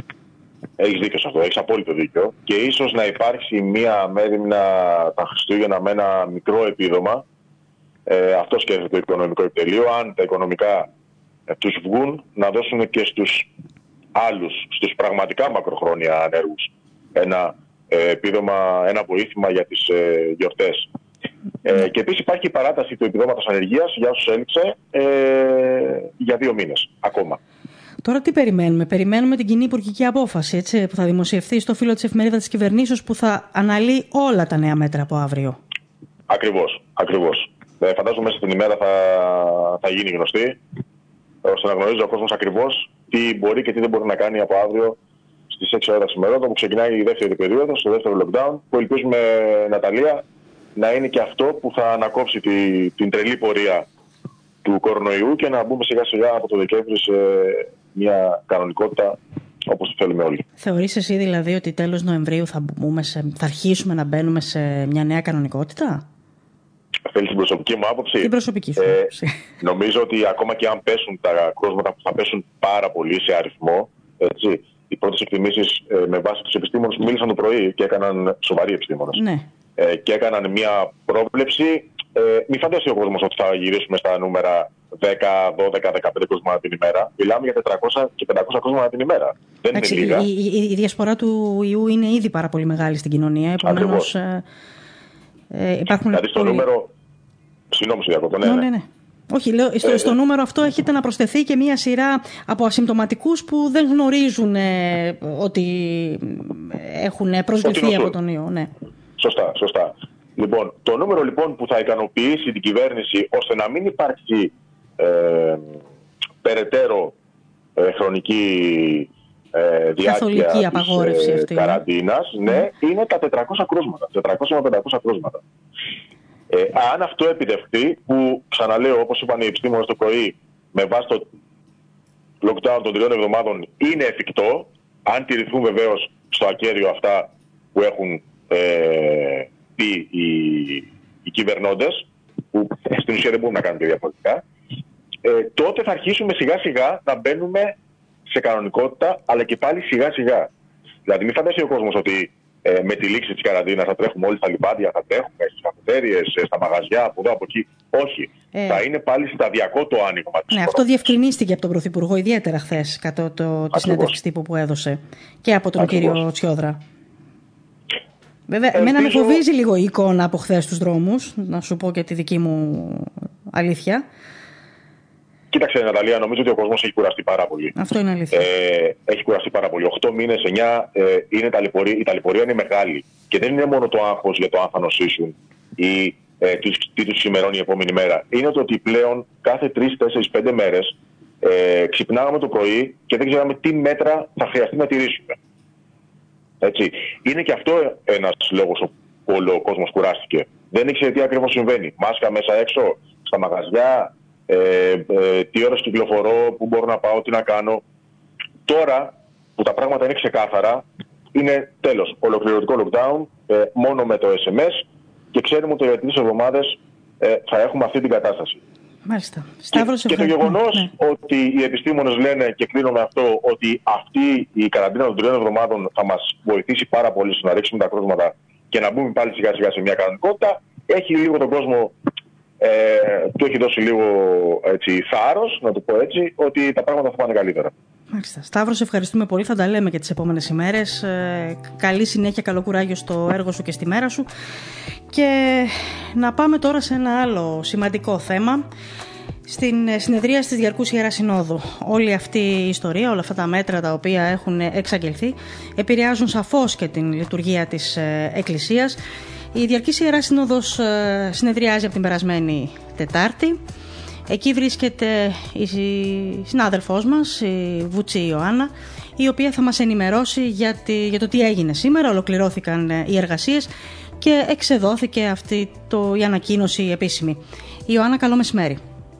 Έχεις δίκιο σε αυτό, έχεις απόλυτο δίκιο. Και ίσως να υπάρξει μία μέρημνα τα Χριστούγεννα με ένα μικρό επίδομα. Ε, αυτό σκέφτεται το οικονομικό επιτελείο. Αν τα οικονομικά ε, τους βγουν, να δώσουν και στους άλλους, στους πραγματικά μακροχρόνια ανέργους, ένα ε, επίδομα, ένα βοήθημα για τις ε, γιορτές. Ε, και επίσης υπάρχει η παράταση του επιδόματος ανεργίας για όσους έλειξε ε, για δύο μήνες ακόμα. Τώρα τι περιμένουμε? Περιμένουμε την κοινή υπουργική απόφαση, έτσι, που θα δημοσιευθεί στο φύλλο της εφημερίδας της κυβερνήσεως, που θα αναλύει όλα τα νέα μέτρα από αύριο. Ακριβώς, ακριβώς. Ε, φαντάζομαι μέσα στην ημέρα θα, θα γίνει γνωστή, ώστε να γνωρίζει ο κόσμος ακριβώς τι μπορεί και τι δεν μπορεί να κάνει από αύριο στις έξι ώρα ξημερώματα, που ξεκινάει η δεύτερη περίοδος, το δεύτερο lockdown, που ελπίζουμε, Ναταλία, να είναι και αυτό που θα ανακόψει τη, την τρελή πορεία του κορονοϊού και να μπούμε σιγά σιγά από το Δεκέμβρη σε μια κανονικότητα όπως το θέλουμε όλοι. Θεωρείς εσύ δηλαδή ότι τέλος Νοεμβρίου θα, μπούμε σε, θα αρχίσουμε να μπαίνουμε σε μια νέα κανονικότητα? Θέλεις την προσωπική μου άποψη? Την προσωπική σου άποψη. Ε, νομίζω ότι ακόμα και αν πέσουν τα κρούσματα, που θα πέσουν πάρα πολύ σε αριθμό, έτσι, οι πρώτες εκτιμήσεις ε, με βάση τους επιστήμονες που μίλησαν το πρωί και έκαναν σοβαροί επιστήμονες. Ναι. Ε, και έκαναν μια πρόβλεψη. Ε, μη φανταστεί ο κόσμος ότι θα γυρίσουμε στα νούμερα δέκα, δώδεκα, δεκαπέντε κρούσματα την ημέρα. Μιλάμε για τετρακόσια και πεντακόσια κρούσματα την ημέρα. Δεν Άξι, είναι λίγα. Η, η, η διασπορά του ιού είναι ήδη πάρα πολύ μεγάλη στην κοινωνία. Επομένως, ε, ε, υπάρχουν δηλαδή στο πολύ... νούμερο. Συγγνώμη, διακόπτω. Ναι, ναι, ναι. ναι. Όχι, λέω, στο, ε, στο νούμερο αυτό έχετε να προσθεθεί και μία σειρά από ασυμπτωματικούς που δεν γνωρίζουν ε, ότι έχουν προσβληθεί από τον ιό. Ναι. Σωστά, σωστά. Λοιπόν, το νούμερο λοιπόν που θα ικανοποιήσει την κυβέρνηση ώστε να μην υπάρξει ε, περαιτέρω ε, χρονική ε, διάρκεια της απαγόρευση ε, αυτή, καραντίνας, ναι, ναι, είναι τα τετρακόσια κρούσματα, τετρακόσια με πεντακόσια κρούσματα. Ε, αν αυτό επιτευχθεί, που ξαναλέω όπως είπαν οι επιστήμονες το πρωί, με βάση το lockdown των τριών εβδομάδων είναι εφικτό, αν τηρηθούν βεβαίως στο ακέραιο αυτά που έχουν ε, πει οι, οι κυβερνώντες, που στην ουσία δεν μπορούν να κάνουν και διαφορετικά, ε, τότε θα αρχίσουμε σιγά σιγά να μπαίνουμε σε κανονικότητα, αλλά και πάλι σιγά σιγά. Δηλαδή μην φανταστεί ο κόσμος ότι ε, με τη λήξη της καραντίνας θα τρέχουμε όλοι στα λιβάδια, θα τρέχουμε στις καφετέριες, στα μαγαζιά, από εδώ, από εκεί. Όχι. Ε, θα είναι πάλι σταδιακό το άνοιγμα της. Ναι, αυτό διευκρινίστηκε από τον Πρωθυπουργό ιδιαίτερα χθες, κατά το, τη συνέντευξη τύπου που έδωσε, και από τον Ακριβώς. κύριο Τσιόδρα. Βέβαια, Ελπίζω... εμένα με φοβίζει λίγο η εικόνα από χθες στους δρόμους, να σου πω και τη δική μου αλήθεια. Κοίταξε, Ναταλία, νομίζω ότι ο κόσμος έχει κουραστεί πάρα πολύ. Αυτό είναι αλήθεια. Ε, έχει κουραστεί πάρα πολύ. Οκτώ μήνες, εννιά, ε, είναι ταλαιπωρία, η ταλαιπωρία είναι μεγάλη. Και δεν είναι μόνο το άγχος για το αν θα νοσήσουν ή ε, τι, τι τους σημερώνει η επόμενη μέρα. Είναι το ότι πλέον κάθε τρεις, τέσσερις, πέντε μέρες ε, ξυπνάγαμε το πρωί και δεν ξέραμε τι μέτρα θα χρειαστεί να τηρήσουμε. Έτσι. Είναι και αυτό ένας λόγος που ο κόσμος κουράστηκε. Δεν ήξερε τι ακριβώς συμβαίνει. Μάσκα μέσα έξω, στα μαγαζιά, ε, ε, τι ώρες κυκλοφορώ, πού μπορώ να πάω, τι να κάνω. Τώρα που τα πράγματα είναι ξεκάθαρα, είναι τέλος. Ολοκληρωτικό lockdown, ε, μόνο με το ες εμ ες και ξέρουμε ότι για τρεις εβδομάδες ε, θα έχουμε αυτή την κατάσταση. Μάλιστα. Και, και το γεγονός ναι. ότι οι επιστήμονες λένε, και κλείνω με αυτό, ότι αυτή η καραντίνα των τριών εβδομάδων θα μας βοηθήσει πάρα πολύ στο να ρίξουμε τα κρούσματα και να μπούμε πάλι σιγά σιγά σε μια κανονικότητα, έχει λίγο τον κόσμο, ε, του έχει δώσει λίγο έτσι, θάρρος, να το πω έτσι, ότι τα πράγματα θα πάνε καλύτερα. Μάλιστα. Σταύρο, σε ευχαριστούμε πολύ. Θα τα λέμε και τις επόμενες ημέρες. Ε, καλή συνέχεια, καλό κουράγιο στο έργο σου και στη μέρα σου. Και να πάμε τώρα σε ένα άλλο σημαντικό θέμα. Στην συνεδρία της Διαρκούς Ιεράς Συνόδου. Όλη αυτή η ιστορία, όλα αυτά τα μέτρα τα οποία έχουν εξαγγελθεί, επηρεάζουν σαφώς και την λειτουργία της Εκκλησίας. Η Διαρκής Ιεράς Σύνοδος συνεδριάζει από την περασμένη Τετάρτη. Εκεί βρίσκεται η συνάδελφός μας, η Βούτσι Ιωάννα, η οποία θα μας ενημερώσει για, τη, για το τι έγινε σήμερα. Ολοκληρώθηκαν οι εργασίες και εξεδόθηκε αυτή το, η ανακοίνωση επίσημη. Ιωάννα, καλό μεσημέρι.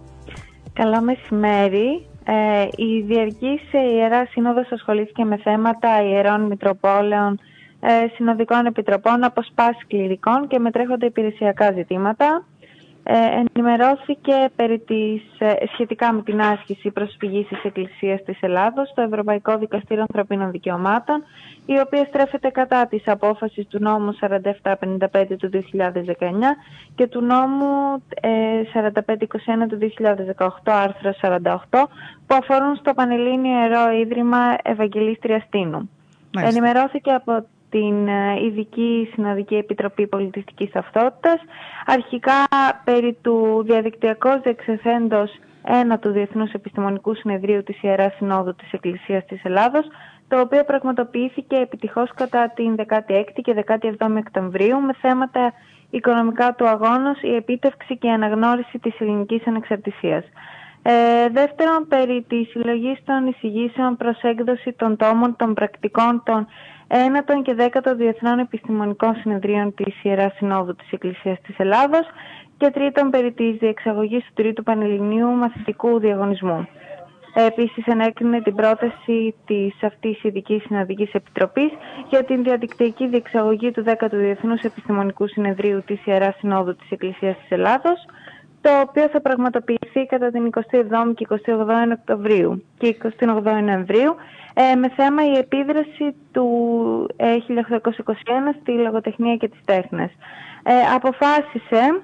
Καλό μεσημέρι. Ε, η Διαρκής Ιεράς Σύνοδος ασχολήθηκε με θέματα ιερών μητροπόλεων, ε, συνοδικών επιτροπών, αποσπάσεις κληρικών και με τρέχοντα υπηρεσιακά ζητήματα. Ε, ενημερώθηκε περί της, ε, σχετικά με την άσκηση προσφυγής της Εκκλησίας της Ελλάδος στο Ευρωπαϊκό Δικαστήριο Ανθρωπίνων Δικαιωμάτων, η οποία στρέφεται κατά της απόφασης του νόμου σαράντα επτά πενήντα πέντε του δύο χιλιάδες δεκαεννιά και του νόμου ε, σαράντα πέντε είκοσι ένα του δύο χιλιάδες δεκαοκτώ, άρθρο σαράντα οκτώ, που αφορούν στο Πανελλήνιο Ιερό Ίδρυμα Ευαγγελίστριας Τίνου. Μάλιστα. Ενημερώθηκε από την Ειδική Συνοδική Επιτροπή Πολιτιστικής Ταυτότητας, αρχικά περί του διαδικτυακώς διεξεχθέντος ένα του Διεθνούς Επιστημονικού Συνεδρίου της Ιεράς Συνόδου της Εκκλησίας της Ελλάδος, το οποίο πραγματοποιήθηκε επιτυχώς κατά την δεκάτη έκτη και δεκάτη εβδόμη Οκτωβρίου με θέματα οικονομικά του αγώνος, η επίτευξη και η αναγνώριση της ελληνικής ανεξαρτησίας. Ε, δεύτερον, περί της συλλογής των εισηγήσεων προς έκδοση των τόμων των πρακτικών των ένατων και δέκατων Διεθνών Επιστημονικών Συνεδρίων της Ιεράς Συνόδου της Εκκλησίας της Ελλάδος και τρίτον, περί της διεξαγωγής του Τρίτου Πανελληνίου Μαθητικού Διαγωνισμού. Ε, επίσης, ενέκρινε την πρόταση της αυτής Ειδικής Συνοδικής Επιτροπής για την διαδικτυακή διεξαγωγή του δέκατου Διεθνούς Επιστημονικού Συνεδρίου της Ιεράς Συνόδου της Εκκλησίας της Ελλάδος, το οποίο θα πραγματοποιηθεί κατά την εικοστή εβδόμη και εικοστή ογδόη Οκτωβρίου και εικοστή ογδόη Νοεμβρίου, ε, με θέμα η επίδραση του ε, χίλια οκτακόσια είκοσι ένα στη λογοτεχνία και τις τέχνες. Ε, αποφάσισε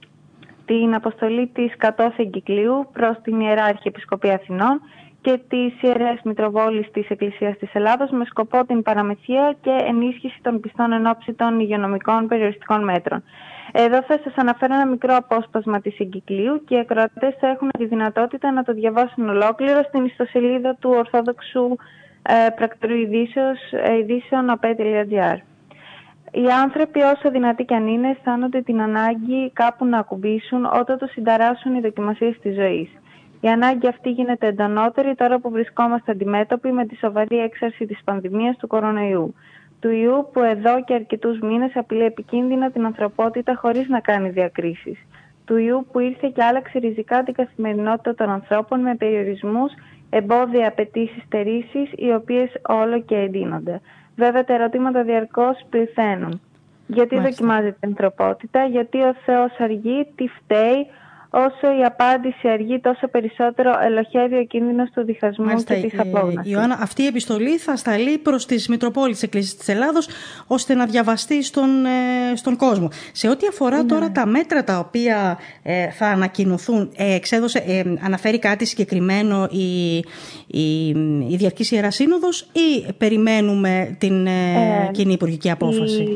την αποστολή της κατώθ εγκυκλίου προς την Ιερά Αρχιεπισκοπή Αθηνών και της Ιεράς Μητροβόλης της Εκκλησίας της Ελλάδος με σκοπό την παραμεθεία και ενίσχυση των πιστών εν ώψη των υγειονομικών περιοριστικών μέτρων. Εδώ θα σας αναφέρω ένα μικρό απόσπασμα της εγκυκλίου και οι ακροατές θα έχουν τη δυνατότητα να το διαβάσουν ολόκληρο στην ιστοσελίδα του Ορθόδοξου ε, Πρακτορείου Ειδήσεως, ε, ειδήσεων οπέ τελεία τζι άρ. Οι άνθρωποι, όσο δυνατοί κι αν είναι, αισθάνονται την ανάγκη κάπου να ακουμπήσουν όταν τους συνταράσσουν οι δοκιμασίες της ζωής. Η ανάγκη αυτή γίνεται εντονότερη τώρα που βρισκόμαστε αντιμέτωποι με τη σοβαρή έξαρση της πανδημίας του κορονοϊού. Του ιού που εδώ και αρκετούς μήνες απειλεί επικίνδυνα την ανθρωπότητα χωρίς να κάνει διακρίσεις. Του ιού που ήρθε και άλλαξε ριζικά την καθημερινότητα των ανθρώπων με περιορισμούς, εμπόδια, απαιτήσεις, στερήσεις, οι οποίες όλο και εντείνονται. Βέβαια τα ερωτήματα διαρκώς πληθαίνουν. Γιατί Μάλιστα. δοκιμάζεται η ανθρωπότητα, γιατί ο Θεός αργεί, τι φταίει? Όσο η απάντηση αργεί, τόσο περισσότερο ελοχεύει ο κίνδυνος του διχασμού Μάλιστα, και της απόγνωσης. Ιωάννα, αυτή η επιστολή θα σταλεί προς τις Μητροπόλεις της Εκκλησίας της Ελλάδος, ώστε να διαβαστεί στον, ε, στον κόσμο. Σε ό,τι αφορά ναι. τώρα τα μέτρα τα οποία ε, θα ανακοινωθούν, ε, εξέδωσε, ε, αναφέρει κάτι συγκεκριμένο η, η, η Διαρκής Ιεράς Σύνοδος ή περιμένουμε την ε, ε, κοινή υπουργική απόφαση? Η...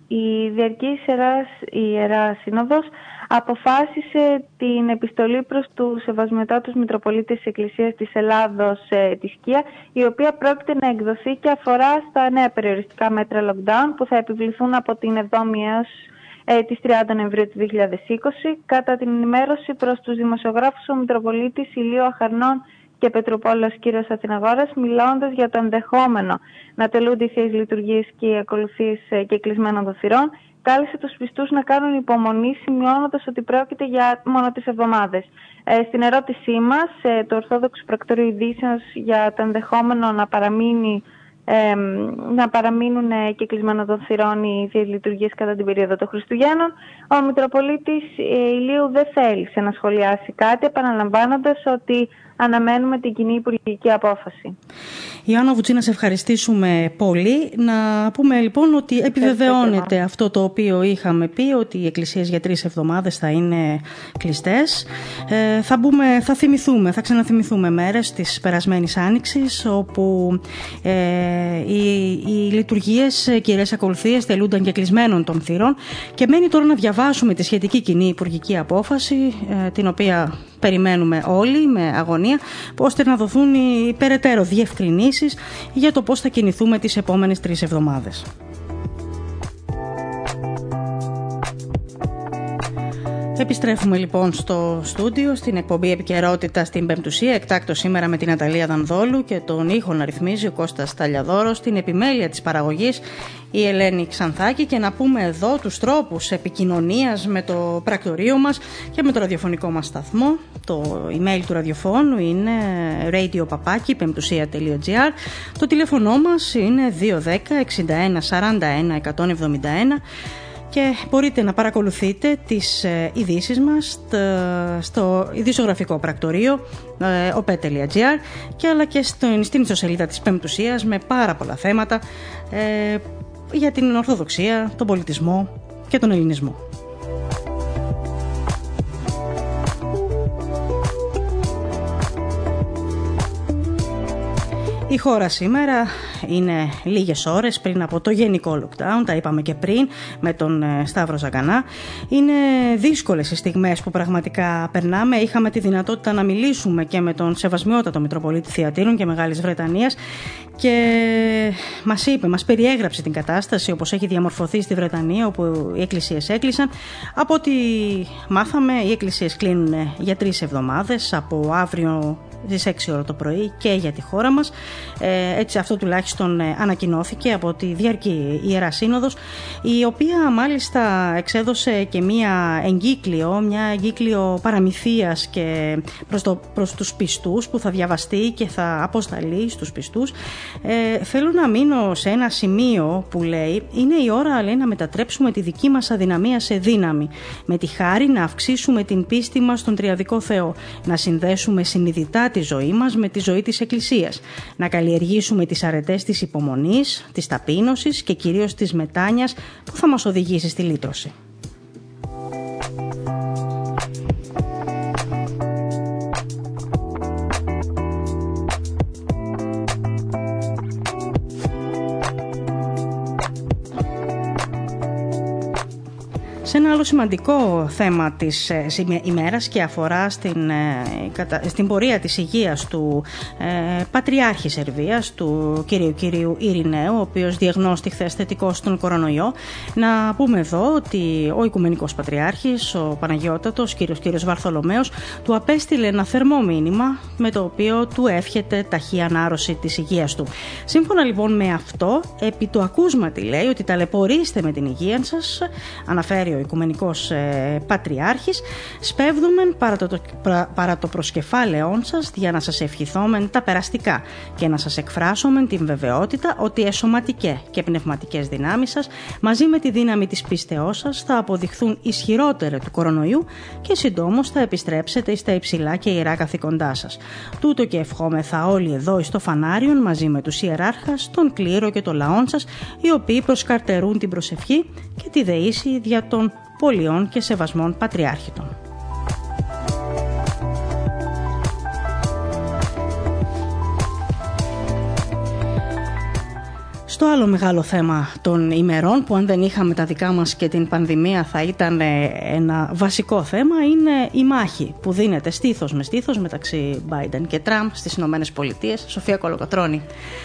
η Διαρκής Ιεράς, η Ιερά Σύνοδος αποφάσισε την επιστολή προς τους Σεβασμιωτάτους Μητροπολίτες της Εκκλησίας της Ελλάδος, ε, τη Σκία, η οποία πρόκειται να εκδοθεί και αφορά στα νέα περιοριστικά μέτρα lockdown που θα επιβληθούν από την εβδόμη έως ε, τις τριάντα Νοεμβρίου του δύο χιλιάδες είκοσι. Κατά την ενημέρωση προς τους δημοσιογράφους, ο Μητροπολίτης Ηλίου Αχαρνών και Πετροπόλεως κύριος Αθηναγόρας, μιλώντας για το ενδεχόμενο να τελούνται οι θείες λειτουργίες και οι ακολουθίες και κλεισμένων των θυρών, κάλεσε τους πιστούς να κάνουν υπομονή, σημειώνοντας ότι πρόκειται για μόνο τις εβδομάδες. Ε, στην ερώτησή μας, ε, το Ορθόδοξο Πρακτορείο Ειδήσεως για το ενδεχόμενο να παραμείνει Ε, να παραμείνουν ε, και κλεισμένο των θυρών οι θείες λειτουργίες κατά την περίοδο των Χριστουγέννων, ο Μητροπολίτης ε, Ηλίου δεν θέλησε να σχολιάσει κάτι, επαναλαμβάνοντας ότι αναμένουμε την κοινή υπουργική απόφαση. Ιωάννα Βουτσή, να σε ευχαριστήσουμε πολύ. Να πούμε λοιπόν ότι επιβεβαιώνεται αυτό το οποίο είχαμε πει, ότι οι εκκλησίες για τρεις εβδομάδες θα είναι κλειστές. Ε, θα, μπούμε, θα θυμηθούμε, θα ξαναθυμηθούμε μέρες της περασμένης Άνοιξης, όπου ε, οι, οι λειτουργίες και οι ιερές ακολουθίες τελούνταν και κλεισμένων των θυρών, και μένει τώρα να διαβάσουμε τη σχετική κοινή υπουργική απόφαση, ε, την οποία περιμένουμε όλοι με αγωνία, ώστε να δοθούν οι περαιτέρω διευκρινήσεις για το πώς θα κινηθούμε τις επόμενες τρεις εβδομάδες. Επιστρέφουμε λοιπόν στο στούντιο, στην εκπομπή Επικαιρότητα στην Πεμπτουσία, εκτάκτως σήμερα με την Ναταλία Δανδόλου, και τον ήχο να ρυθμίζει ο Κώστας Ταλιαδόρος, στην επιμέλεια της παραγωγής η Ελένη Ξανθάκη, και να πούμε εδώ τους τρόπους επικοινωνίας με το πρακτορείο μας και με το ραδιοφωνικό μας σταθμό. Το email του ραδιοφώνου είναι radio παπάκι πεμπτουσία τελεία τζι άρ. Το τηλέφωνο μας είναι δύο ένα μηδέν εξήντα ένα σαράντα ένα εκατόν εβδομήντα ένα. Και μπορείτε να παρακολουθείτε τις ε, ειδήσεις μας στο ειδησιογραφικό πρακτορείο ε, ο πι τελεία τζι άρ, και αλλά και στο, στην ιστοσελίδα της Πεμπτουσίας, με πάρα πολλά θέματα ε, για την Ορθοδοξία, τον πολιτισμό και τον ελληνισμό. Η χώρα σήμερα είναι λίγες ώρες πριν από το γενικό lockdown, τα είπαμε και πριν με τον Σταύρο Ζαγκανά. Είναι δύσκολες οι στιγμές που πραγματικά περνάμε. Είχαμε τη δυνατότητα να μιλήσουμε και με τον Σεβασμιότατο Μητροπολίτη Θειατήρων και Μεγάλης Βρετανίας, και μας είπε, μας περιέγραψε την κατάσταση όπως έχει διαμορφωθεί στη Βρετανία, όπου οι εκκλησίες έκλεισαν. Από ό,τι μάθαμε, οι εκκλησίες κλείνουν για τρεις εβδομάδες, από αύριο στις έξι ώρα το πρωί, και για τη χώρα μας. Ε, έτσι αυτό τουλάχιστον ε, ανακοινώθηκε από τη Διαρκή Ιερά Σύνοδος, η οποία μάλιστα εξέδωσε και μία εγκύκλιο, μια εγκύκλιο παραμυθίας και προς, το, προς τους πιστούς, που θα διαβαστεί και θα αποσταλεί στους πιστούς. Ε, θέλω να μείνω σε ένα σημείο που λέει: είναι η ώρα, λέει, να μετατρέψουμε τη δική μας αδυναμία σε δύναμη, με τη χάρη να αυξήσουμε την πίστη μας στον Τριαδικό Θεό, να συνδέσουμε συνειδητά τη ζωή μας με τη ζωή της Εκκλησίας, να καλλιεργήσουμε τις αρετές της υπομονής, της ταπείνωσης και κυρίως της μετάνοιας, που θα μας οδηγήσει στη λύτρωση. Σε ένα άλλο σημαντικό θέμα της ε, ημέρας, και αφορά στην, ε, κατα, στην πορεία της υγείας του ε, Πατριάρχη Σερβίας, του κυρίου κυρίου Ειρηναίου, ο οποίος διαγνώστηκε θετικός στον κορονοϊό. Να πούμε εδώ ότι ο Οικουμενικός Πατριάρχης, ο Παναγιώτατος κύριος κύριος Βαρθολομαίος, του απέστειλε ένα θερμό μήνυμα, με το οποίο του εύχεται ταχύ ανάρρωση της υγείας του. Σύμφωνα λοιπόν με αυτό, επί το ακούσματι λέει ότι ταλαιπωρήστε με την υγεία σας, αναφέρει ο Οικουμενικός ε, Πατριάρχης, σπέβδομεν παρά το, παρά το προσκεφάλαιόν σας, για να σας ευχηθόμεν τα περαστικά, και να σας εκφράσομεν την βεβαιότητα ότι εσωματικές και πνευματικές δυνάμεις σας, μαζί με τη δύναμη της πίστεώς σας, θα αποδειχθούν ισχυρότερα του κορονοϊού, και συντόμως θα επιστρέψετε στα υψηλά και ιερά καθηκοντά σας. Τούτο και ευχόμεθα όλοι εδώ εις το Φανάριον, μαζί με τους ιεράρχας, τον κλήρο και το λαόν σας, οι οποίοι προσκαρτερούν την προσευχή και τη δεήση δια των πολιών και σεβασμών πατριάρχητων. στο άλλο μεγάλο θέμα των ημερών, που αν δεν είχαμε τα δικά μας και την πανδημία θα ήταν ένα βασικό θέμα, είναι η μάχη που δίνεται στήθος με στήθος μεταξύ Biden και Τραμπ στις Ηνωμένες Πολιτείες. Σοφία Κολοκοτρώνη.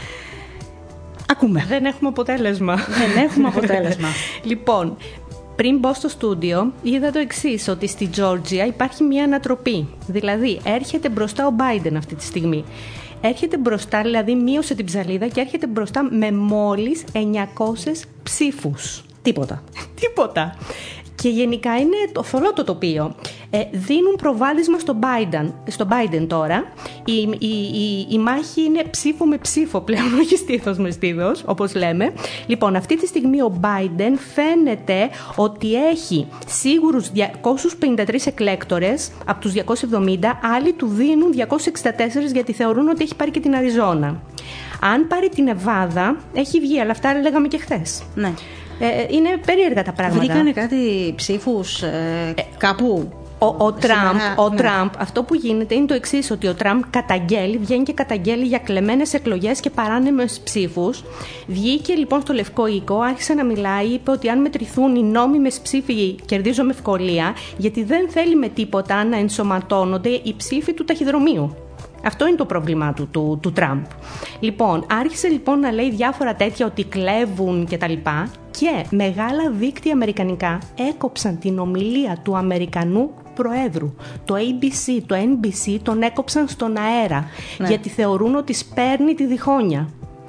Ακούμε. Δεν έχουμε αποτέλεσμα. Δεν έχουμε αποτέλεσμα. Λοιπόν, πριν μπω στο στούντιο, είδα το εξής, ότι στη Τζόρτζια υπάρχει μια ανατροπή. Δηλαδή, έρχεται μπροστά ο Biden αυτή τη στιγμή. Έρχεται μπροστά, δηλαδή μείωσε την ψαλίδα και έρχεται μπροστά με μόλις εννιακόσιους ψήφους. Τίποτα. Τίποτα. Και γενικά είναι το θολό το τοπίο. Ε, δίνουν προβάδισμα στον Biden, στο Biden τώρα. Η, η, η, η μάχη είναι ψήφο με ψήφο πλέον, όχι στήθος με στήθος, όπως λέμε. Λοιπόν, αυτή τη στιγμή ο Biden φαίνεται ότι έχει σίγουρους διακόσιους πενήντα τρεις εκλέκτορες από τους διακόσιους εβδομήντα, άλλοι του δίνουν διακόσιους εξήντα τέσσερα γιατί θεωρούν ότι έχει πάρει και την Αριζόνα. Αν πάρει την Νεβάδα, έχει βγει, αλλά αυτά λέγαμε και χθες. Ναι. Ε, είναι περίεργα τα πράγματα. Βρήκανε κάτι ψήφους ε, ε, κάπου. Ο, ο, Τραμπ, ο ναι. Τραμπ, αυτό που γίνεται είναι το εξής, ότι ο Τραμπ καταγγέλει, βγαίνει και καταγγέλει για κλεμμένες εκλογές και παράνομες ψήφους. Βγήκε λοιπόν στο Λευκό Οίκο, άρχισε να μιλάει, είπε ότι αν μετρηθούν οι νόμιμες ψήφοι κερδίζω με ευκολία, γιατί δεν θέλει με τίποτα να ενσωματώνονται οι ψήφοι του ταχυδρομείου. Αυτό είναι το πρόβλημά του, του, του Τραμπ. Λοιπόν, άρχισε λοιπόν να λέει διάφορα τέτοια ότι κλέβουν κτλ. Και μεγάλα δίκτυα αμερικανικά έκοψαν την ομιλία του Αμερικανού Προέδρου. Το έι μπι σι, το εν μπι σι τον έκοψαν στον αέρα, ναι. Γιατί θεωρούν ότι σπέρνει τη διχόνοια.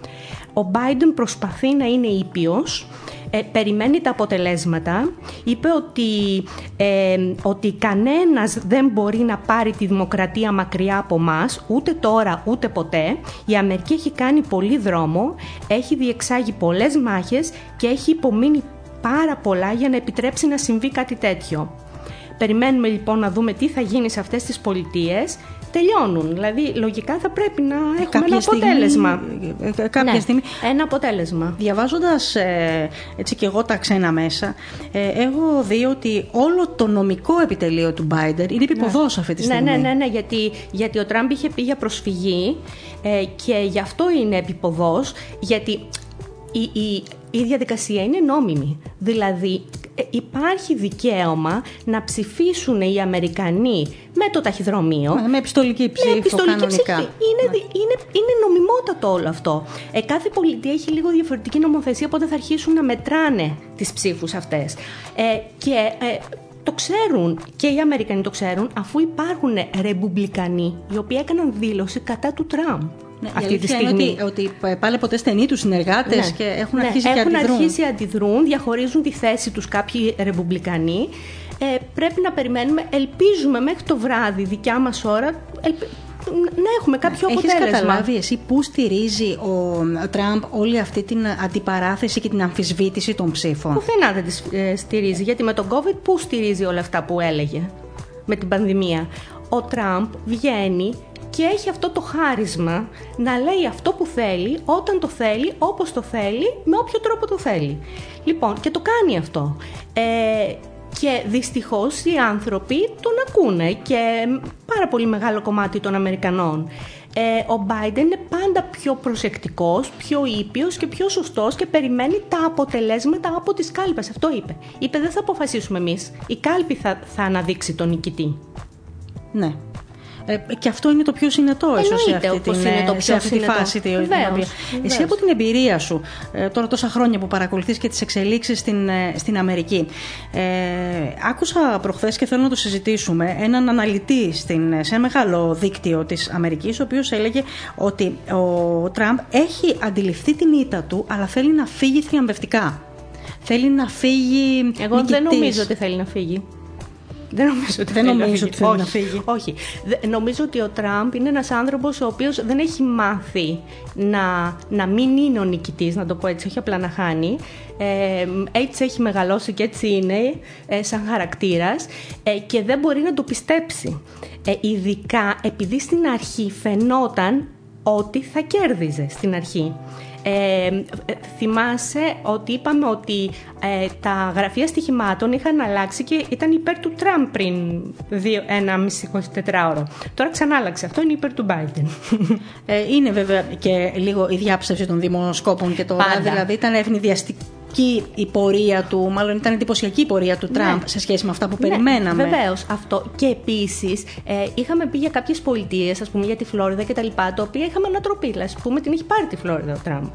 Ο Biden προσπαθεί να είναι ήπιος, ε, περιμένει τα αποτελέσματα, είπε ότι, ε, ότι κανένας δεν μπορεί να πάρει τη δημοκρατία μακριά από μας, ούτε τώρα ούτε ποτέ. Η Αμερική έχει κάνει πολύ δρόμο, έχει διεξάγει πολλές μάχες και έχει υπομείνει πάρα πολλά για να επιτρέψει να συμβεί κάτι τέτοιο. Περιμένουμε λοιπόν να δούμε τι θα γίνει σε αυτές τις πολιτείες. Τελειώνουν, δηλαδή λογικά θα πρέπει να έχουμε κάποια ένα στιγμή, αποτέλεσμα. Κάποια ναι, στιγμή. Ένα αποτέλεσμα. Διαβάζοντας ε, έτσι και εγώ τα ξένα μέσα, ε, έχω δει ότι όλο το νομικό επιτελείο του Biden είναι επιποδός ναι. αυτή τη στιγμή. Ναι, ναι, ναι, ναι γιατί, γιατί ο Τραμπ είχε πει για προσφυγή ε, και γι' αυτό είναι επιποδός, γιατί η, η, η διαδικασία είναι νόμιμη. Δηλαδή υπάρχει δικαίωμα να ψηφίσουν οι Αμερικανοί με το ταχυδρομείο. Με, με επιστολική ψήφο, με επιστολική κανονικά. Ψήφο. Είναι, ναι. είναι, είναι νομιμότατο όλο αυτό. Ε, κάθε πολιτεία έχει λίγο διαφορετική νομοθεσία, οπότε θα αρχίσουν να μετράνε τις ψήφους αυτές. Ε, και ε, το ξέρουν και οι Αμερικανοί το ξέρουν, αφού υπάρχουν ρεπουμπλικανοί οι οποίοι έκαναν δήλωση κατά του Τραμπ. Ναι, αυτή τη στιγμή. Είναι ότι, ότι πάλι ποτέ στενοί τους συνεργάτες ναι, και έχουν ναι, αρχίσει έχουν και αντιδρούν. Έχουν αρχίσει αντιδρούν, διαχωρίζουν τη θέση τους κάποιοι ρεπουμπλικανοί. Ε, πρέπει να περιμένουμε, ελπίζουμε μέχρι το βράδυ, δικιά μας ώρα, ελπι... να έχουμε κάποιο Έχεις αποτέλεσμα. Έχεις καταλάβει εσύ πού στηρίζει ο Τραμπ όλη αυτή την αντιπαράθεση και την αμφισβήτηση των ψήφων? Πουθενά δεν τη ε, στηρίζει, γιατί με τον COVID πού στηρίζει όλα αυτά που έλεγε με την πανδημία? Ο Τραμπ βγαίνει και έχει αυτό το χάρισμα να λέει αυτό που θέλει, όταν το θέλει, όπως το θέλει, με όποιο τρόπο το θέλει. Λοιπόν, και το κάνει αυτό. Ε, και δυστυχώς οι άνθρωποι τον ακούνε και πάρα πολύ μεγάλο κομμάτι των Αμερικανών. Ε, ο Biden είναι πάντα πιο προσεκτικός, πιο ήπιος και πιο σωστός και περιμένει τα αποτελέσματα από τις κάλπες. Αυτό είπε. Είπε δεν θα αποφασίσουμε εμείς. Η κάλπη θα, θα αναδείξει τον νικητή. Ναι. Ε, και αυτό είναι το πιο συνετό ίσως σε αυτή, την, το σε αυτή τη φάση. Βεβαίως, βεβαίως. Εσύ από την εμπειρία σου, ε, τώρα τόσα χρόνια που παρακολουθείς και τις εξελίξεις στην, ε, στην Αμερική, ε, άκουσα προχθές και θέλω να το συζητήσουμε έναν αναλυτή στην, σε ένα μεγάλο δίκτυο της Αμερικής, ο οποίος έλεγε ότι ο Τραμπ έχει αντιληφθεί την ήττα του, αλλά θέλει να φύγει θριαμβευτικά. Θέλει να φύγει Εγώ νικητής. Δεν νομίζω ότι θέλει να φύγει. Δεν νομίζω ότι δεν θέλει, νομίζω να, ότι θέλει όχι, να φύγει. Όχι. Νομίζω ότι ο Τραμπ είναι ένας άνθρωπος ο οποίος δεν έχει μάθει να, να μην είναι ο νικητής, να το πω έτσι, όχι απλά να χάνει. Ε, έτσι έχει μεγαλώσει και έτσι είναι ε, σαν χαρακτήρας ε, και δεν μπορεί να το πιστέψει. Ε, ειδικά επειδή στην αρχή φαινόταν ότι θα κέρδιζε στην αρχή. Ε, θυμάσαι ότι είπαμε ότι ε, τα γραφεία στοιχημάτων είχαν αλλάξει και ήταν υπέρ του Τραμπ πριν δύο, ένα μισή τετράωρο. Τώρα ξανά άλλαξε. Αυτό είναι υπέρ του Biden. Ε, είναι βέβαια και λίγο η διάψευση των δημοσκόπων και τώρα. Πάντα. Δηλαδή ήταν ευνηδιαστική η πορεία του, μάλλον ήταν εντυπωσιακή η πορεία του Τραμπ, ναι, σε σχέση με αυτά που ναι, περιμέναμε. Βεβαίως αυτό. Και επίσης ε, είχαμε πει για κάποιες πολιτείες, ας πούμε για τη Φλόριδα και τα λοιπά, τα οποία είχαμε ανατροπή. Δηλαδή, ας πούμε την έχει πάρει τη Φλόριδα ο Τραμπ.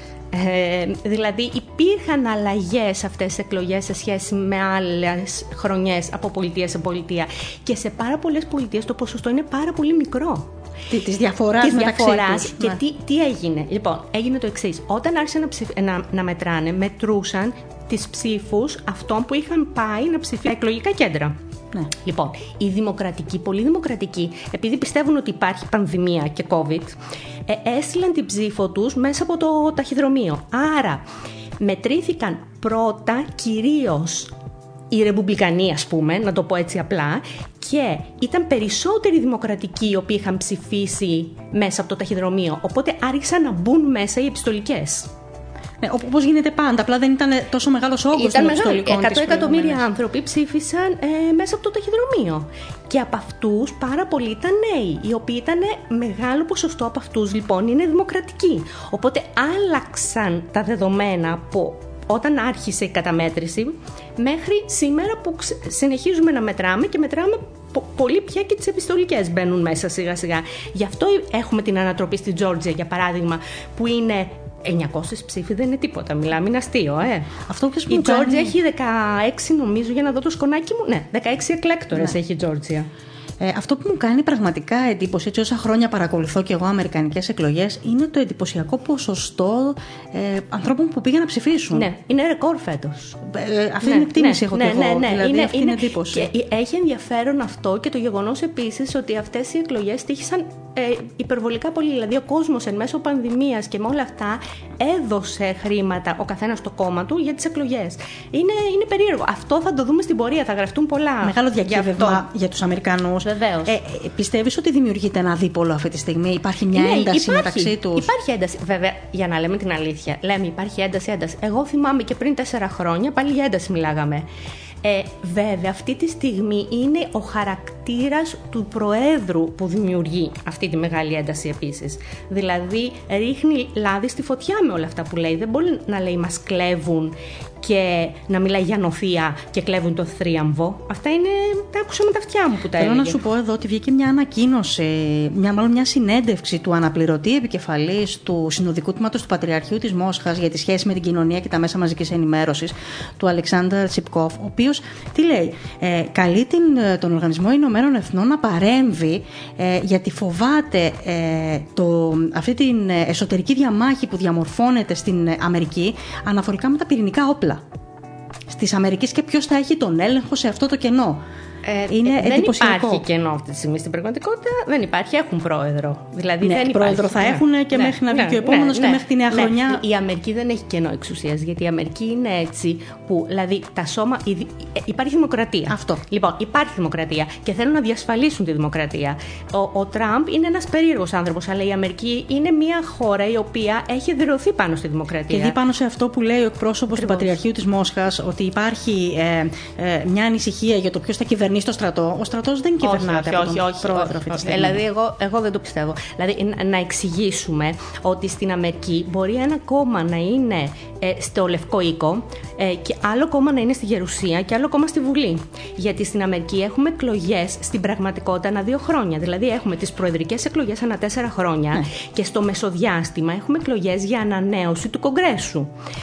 Ε, δηλαδή υπήρχαν αλλαγές σε αυτές τις εκλογές σε σχέση με άλλες χρονιές από πολιτεία σε πολιτεία. Και σε πάρα πολλές πολιτείες το ποσοστό είναι πάρα πολύ μικρό. Της διαφοράς της μεταξύ διαφοράς τους. Και ναι. τι, τι έγινε. Λοιπόν, έγινε το εξής. Όταν άρχισαν να, ψηφ... να, να μετράνε, μετρούσαν τις ψήφους αυτών που είχαν πάει να ψηφίσουν εκλογικά κέντρα. Ναι. Λοιπόν, οι δημοκρατικοί, πολύ δημοκρατικοί, επειδή πιστεύουν ότι υπάρχει πανδημία και COVID, ε, έστειλαν την ψήφο τους μέσα από το ταχυδρομείο. Άρα, μετρήθηκαν πρώτα κυρίως οι ρεπουμπλικανοί, ας πούμε, να το πω έτσι απλά, και ήταν περισσότεροι δημοκρατικοί οι οποίοι είχαν ψηφίσει μέσα από το ταχυδρομείο. Οπότε άρχισαν να μπουν μέσα οι επιστολικές. Ναι, όπως γίνεται πάντα, απλά δεν ήταν τόσο μεγάλος όγκος των επιστολικών. εκατό εκατομμύρια άνθρωποι ψήφισαν ε, μέσα από το ταχυδρομείο. Και από αυτούς πάρα πολλοί ήταν νέοι, οι οποίοι ήταν μεγάλο ποσοστό από αυτούς λοιπόν είναι δημοκρατικοί. Οπότε άλλαξαν τα δεδομένα από όταν άρχισε η καταμέτρηση μέχρι σήμερα που συνεχίζουμε να μετράμε και μετράμε πολύ πια και τις επιστολικές μπαίνουν μέσα σιγά σιγά. Γι' αυτό έχουμε την ανατροπή στη Τζόρτζια για παράδειγμα που είναι εννιακόσιες ψήφοι, δεν είναι τίποτα, μιλάμε, είναι αστείο, ε. Αυτό που η Τζόρτζια έχει δεκαέξι νομίζω, για να δω το σκονάκι μου, ναι, δεκαέξι εκλέκτορες ναι. έχει η Τζόρτζια. Ε, αυτό που μου κάνει πραγματικά εντύπωση, έτσι όσα χρόνια παρακολουθώ και εγώ αμερικανικές εκλογές, είναι το εντυπωσιακό ποσοστό ε, ανθρώπων που πήγαν να ψηφίσουν. Ναι, είναι ρεκόρ φέτος. Ε, αυτή ναι, είναι εκτίμηση, ναι, έχω ναι, και εγώ. Ναι, ναι, δηλαδή είναι, αυτή είναι, είναι εντύπωση. Και έχει ενδιαφέρον αυτό και το γεγονός επίσης ότι αυτές οι εκλογές τύχησαν ε, υπερβολικά πολύ. Δηλαδή ο κόσμος εν μέσω πανδημίας και με όλα αυτά έδωσε χρήματα ο καθένας στο κόμμα του για τις εκλογές. Είναι, είναι περίεργο. Αυτό θα το δούμε στην πορεία, θα γραφτούν πολλά. Μεγάλο διακύβευμα για, για τους Αμερικανούς. Βεβαίως. Ε, πιστεύεις ότι δημιουργείται ένα δίπολο αυτή τη στιγμή, υπάρχει μια ναι, ένταση υπάρχει, μεταξύ τους? Υπάρχει ένταση. Βέβαια, για να λέμε την αλήθεια, λέμε υπάρχει ένταση, ένταση. Εγώ θυμάμαι και πριν τέσσερα χρόνια πάλι για ένταση μιλάγαμε. Ε, βέβαια, αυτή τη στιγμή είναι ο χαρακτήρας του Προέδρου που δημιουργεί αυτή τη μεγάλη ένταση επίσης. Δηλαδή, ρίχνει λάδι στη φωτιά με όλα αυτά που λέει. Δεν μπορεί να λέει μας κλέβουν και να μιλάει για νοθεία και κλέβουν το θρίαμβο. Αυτά είναι, τα άκουσα με τα αυτιά μου που τα έλεγε. Θέλω να σου πω εδώ ότι βγήκε μια ανακοίνωση, μια, μάλλον μια συνέντευξη του αναπληρωτή επικεφαλής του Συνοδικού Τμήματος του Πατριαρχείου της Μόσχας για τη σχέση με την κοινωνία και τα μέσα μαζικής ενημέρωσης, του Αλεξάνδρ Τσιπκόφ, ο οποίος τι λέει, ε, καλεί την, τον Οργανισμό Ηνωμένων Εθνών να παρέμβει ε, γιατί φοβάται ε, το, αυτή την εσωτερική διαμάχη που διαμορφώνεται στην Αμερική αναφορικά με τα πυρηνικά όπλα στις Αμερικές και ποιος θα έχει τον έλεγχο σε αυτό το κενό. Ε, είναι ε, δεν υπάρχει κενό αυτή τη στιγμή στην πραγματικότητα. Δεν υπάρχει, έχουν πρόεδρο. Δηλαδή ναι, δεν πρόεδρο υπάρχει. θα έχουν και ναι, μέχρι να βγει ναι, και ο επόμενος ναι, και ναι, μέχρι τη νέα ναι. χρονιά. Η Αμερική δεν έχει κενό εξουσίας, γιατί η Αμερική είναι έτσι που δηλαδή τα σώμα. Υπάρχει δημοκρατία. Αυτό. Λοιπόν, υπάρχει δημοκρατία και θέλουν να διασφαλίσουν τη δημοκρατία. Ο, ο Τραμπ είναι ένας περίεργος άνθρωπος, αλλά η Αμερική είναι μια χώρα η οποία έχει εδραιωθεί πάνω στη δημοκρατία. Και δει πάνω σε αυτό που λέει ο εκπρόσωπος του Πατριαρχείου της Μόσχας, ότι υπάρχει ε, ε, μια ανησυχία για το ποιος θα κυβερνήσει στο στρατό. Ο στρατός δεν κυβερνάται όχι, από τον όχι, πρόεδρο όχι, αυτή τη όχι. στιγμή. Δηλαδή, εγώ, εγώ δεν το πιστεύω. Δηλαδή, να εξηγήσουμε ότι στην Αμερική μπορεί ένα κόμμα να είναι ε, στο Λευκό Οίκο ε, και άλλο κόμμα να είναι στη Γερουσία και άλλο κόμμα στη Βουλή. Γιατί στην Αμερική έχουμε εκλογές στην πραγματικότητα ανά δύο χρόνια. Δηλαδή, έχουμε τις προεδρικές εκλογές ανά τέσσερα χρόνια ναι. και στο μεσοδιάστημα έχουμε εκλογές για ανανέωση του Κογκρέσου.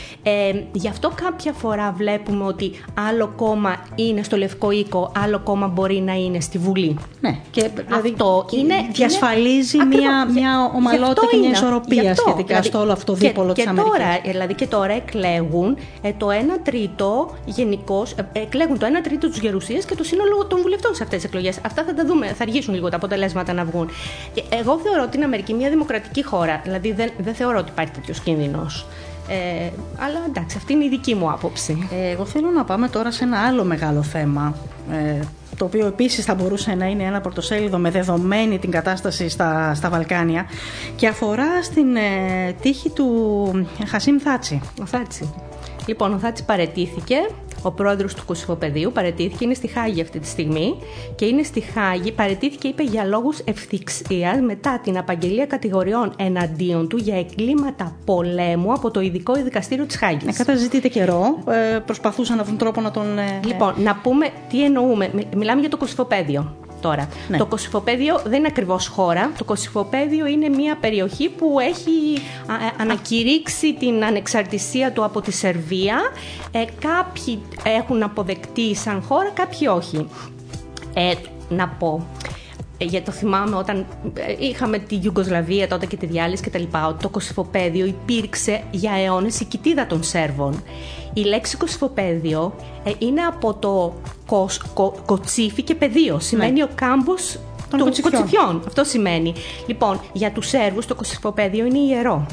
Ε, γι' αυτό κάποια φορά βλέπουμε ότι άλλο κόμμα είναι στο Λευκό Οίκο, άλλο κόμμα μπορεί να είναι στη Βουλή. Ναι, και δηλαδή αυτό είναι, διασφαλίζει είναι, μια, ακριβώς, μια ομαλότητα και μια ισορροπία αυτό, σχετικά δηλαδή, στο όλο αυτό δίπολο της Αμερικής. Τώρα, δηλαδή και τώρα εκλέγουν ε, το ένα τρίτο γενικώς, ε, εκλέγουν το ένα τρίτο τους γερουσίες και το σύνολο των βουλευτών σε αυτές τις εκλογές. Αυτά θα τα δούμε, θα αργήσουν λίγο τα αποτελέσματα να βγουν. Και εγώ θεωρώ την Αμερική μια δημοκρατική χώρα, δηλαδή δεν, δεν θεωρώ ότι υπάρχει τέτοιος κίνδυνος. Ε, αλλά εντάξει, αυτή είναι η δική μου άποψη. Ε, εγώ θέλω να πάμε τώρα σε ένα άλλο μεγάλο θέμα, ε, το οποίο επίσης θα μπορούσε να είναι ένα πρωτοσέλιδο με δεδομένη την κατάσταση στα, στα Βαλκάνια, και αφορά στην ε, τύχη του Χασίμ Θάτσι. Ο Θάτσι. Λοιπόν, ο Θάτσι παραιτήθηκε. Ο πρόεδρος του Κωσυφοπεδίου παραιτήθηκε, είναι στη Χάγη αυτή τη στιγμή και είναι στη Χάγη, παραιτήθηκε, είπε, για λόγους ευθυξίας μετά την απαγγελία κατηγοριών εναντίον του για εγκλήματα πολέμου από το ειδικό δικαστήριο της Χάγης. Ε, καταζητείται καιρό, ε, προσπαθούσαν να βρουν τρόπο να τον... Ε, λοιπόν, να πούμε τι εννοούμε. Μιλάμε για το Κωσυφοπέδιο. Τώρα. Ναι. Το Κωσυφοπέδιο δεν είναι ακριβώς χώρα. Το Κωσυφοπέδιο είναι μια περιοχή που έχει α, ανακηρύξει την ανεξαρτησία του από τη Σερβία. Ε, κάποιοι έχουν αποδεκτεί σαν χώρα, κάποιοι όχι. Ε, να πω, ε, γιατί το θυμάμαι όταν είχαμε τη Ιουγκοσλαβία τότε και τη διάλυση και τα λοιπά, ότι το Κωσυφοπέδιο υπήρξε για αιώνες η κοιτίδα των Σέρβων. Η λέξη Κωσυφοπέδιο ε, είναι από το κος, κο, κοτσίφι και πεδίο. Σημαίνει, ναι, ο κάμπος των κοτσιφιών. κοτσιφιών. Αυτό σημαίνει. Λοιπόν, για τους Σέρβους το Κωσυφοπέδιο είναι ιερό.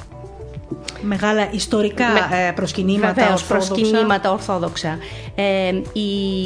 Μεγάλα ιστορικά Με, προσκυνήματα, βεβαίως, ορθόδοξα. προσκυνήματα ορθόδοξα. Ε, οι,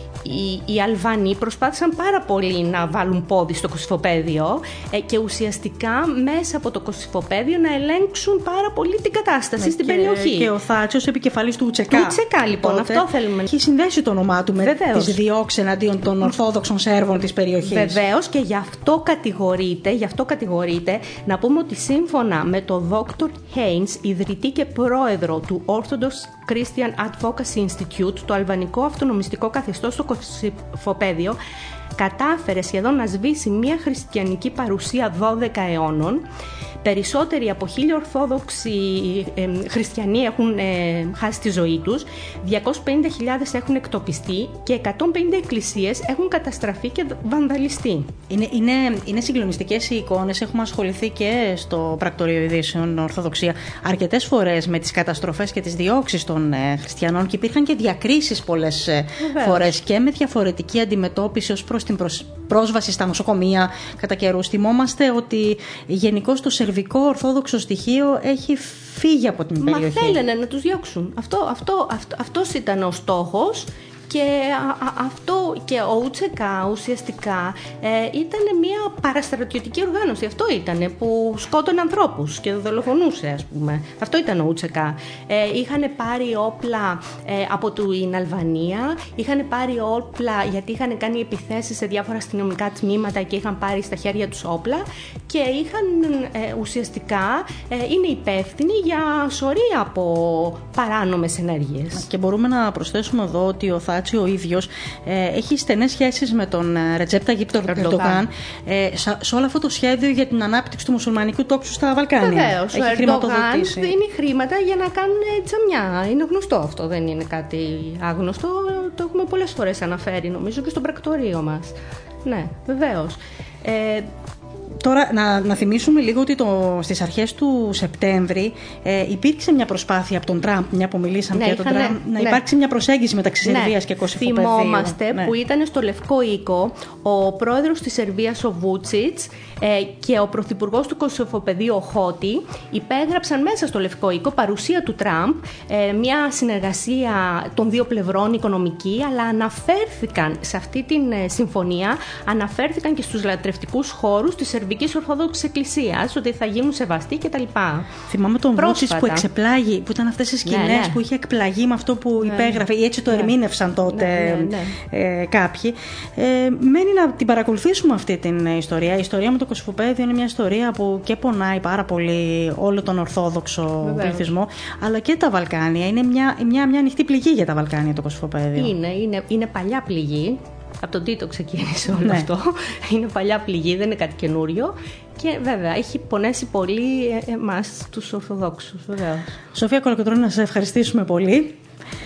οι, οι Αλβανοί προσπάθησαν πάρα πολύ να βάλουν πόδι στο Κωσυφοπέδιο ε, και ουσιαστικά μέσα από το Κωσυφοπέδιο να ελέγξουν πάρα πολύ την κατάσταση, ναι, στην και, περιοχή. Και ο Θάτσιος επικεφαλής του Ουτσεκά. Του Ουτσεκά, λοιπόν, τότε, αυτό θέλουμε. Έχει συνδέσει το όνομά του με βεβαίως τις διώξεις εναντίον των Ορθόδοξων Σέρβων της περιοχής. Βεβαίως, και γι' αυτό κατηγορείται, γι' αυτό κατηγορείται, να πούμε ότι σύμφωνα με τον δόκτωρ Haynes, ιδρυτή και πρόεδρο του Orthodox Christian Advocacy Institute, το αλβανικό αυτονομιστικό καθεστώς στο Κωσυφοπέδιο κατάφερε σχεδόν να σβήσει μια χριστιανική παρουσία δώδεκα αιώνων. Περισσότεροι από χίλια Ορθόδοξοι ε, χριστιανοί έχουν ε, χάσει τη ζωή τους, διακόσιες πενήντα χιλιάδες έχουν εκτοπιστεί και εκατόν πενήντα εκκλησίες έχουν καταστραφεί και βανδαλιστεί. Είναι, είναι, είναι συγκλονιστικές οι εικόνες. Έχουμε ασχοληθεί και στο πρακτορείο ειδήσεων Ορθοδοξία αρκετές φορές με τις καταστροφές και τις διώξεις των ε, χριστιανών, και υπήρχαν και διακρίσεις πολλές ε, φορές και με διαφορετική αντιμετώπιση ως προς την προσ... πρόσβαση στα νοσοκομεία κατά καιρούς. Θυμόμαστε ότι γενικώς το σερβικό ορθόδοξο στοιχείο έχει φύγει από την περιοχή. Μα θέλανε να τους διώξουν. Αυτό, αυτό, αυτό, αυτός ήταν ο στόχος. Και α, α, αυτό και ο Ουτσεκά ουσιαστικά ε, ήταν μια παραστρατιωτική οργάνωση. Αυτό ήταν που σκότωνε ανθρώπους και δολοφονούσε, ας πούμε. Αυτό ήταν ο Ουτσεκά. Ε, είχαν πάρει όπλα ε, από την Αλβανία, είχαν πάρει όπλα γιατί είχαν κάνει επιθέσεις σε διάφορα αστυνομικά τμήματα και είχαν πάρει στα χέρια τους όπλα και είχαν ε, ουσιαστικά ε, είναι υπεύθυνοι για σωρία από παράνομες ενέργειες. Και μπορούμε να προσθέσουμε εδώ ότι ο Θάτσι ο ίδιος ε, έχει στενές σχέσεις με τον Ρετζέπ Ταγίπ Ερντογάν ε, σε όλο αυτό το σχέδιο για την ανάπτυξη του μουσουλμανικού τόξου στα Βαλκάνια. Βεβαίως, ο Ερντογάν δίνει χρήματα για να κάνουν τζαμιά. Είναι γνωστό αυτό, δεν είναι κάτι άγνωστο. Το έχουμε πολλές φορές αναφέρει, νομίζω, και στο πρακτορείο μας. Ναι, βεβαίως. Ε, Τώρα να, να θυμίσουμε λίγο ότι το, στις αρχές του Σεπτέμβρη ε, υπήρξε μια προσπάθεια από τον Τραμπ, μια που μιλήσαμε ναι, για τον Τραμπ, να ναι. υπάρξει μια προσέγγιση μεταξύ ναι. Σερβίας και Κωσυφοπεδίου. Θυμόμαστε ναι. που ήταν στο Λευκό Οίκο ο πρόεδρος της Σερβίας ο Βούτσιτς ε, και ο πρωθυπουργός του Κωσυφοπεδίου ο Χότι υπέγραψαν μέσα στο Λευκό Οίκο, παρουσία του Τραμπ, ε, μια συνεργασία των δύο πλευρών οικονομική, αλλά αναφέρθηκαν σε αυτή την ε, συμφωνία, αναφέρθηκαν και στους λατρευτικούς χώρους της Σερβικής Ορθόδοξης Εκκλησίας, ότι θα γίνουν σεβαστοί κτλ. Θυμάμαι τον Βούτσιτς που εξεπλάγει, που ήταν αυτές οι σκηνές ναι, ναι. που είχε εκπλαγεί με αυτό που ναι, υπέγραφε, ή έτσι το ναι. ερμήνευσαν τότε ναι, ναι, ναι. Ε, κάποιοι. Ε, μένει να την παρακολουθήσουμε αυτή την ιστορία. Η ιστορία με το Κωσυφοπέδιο είναι μια ιστορία που και πονάει πάρα πολύ όλο τον Ορθόδοξο Βεβαίως. πληθυσμό, αλλά και τα Βαλκάνια. Είναι μια, μια, μια ανοιχτή πληγή για τα Βαλκάνια το Κωσυφοπέδιο. Είναι, είναι, είναι παλιά πληγή. Από τον Τίτο ξεκίνησε όλο ναι. αυτό. Είναι παλιά πληγή, δεν είναι κάτι καινούριο. Και βέβαια έχει πονέσει πολύ εμάς τους Ορθοδόξους. Βεβαίως. Σοφία Κολοκοτρώνη, να σας ευχαριστήσουμε πολύ.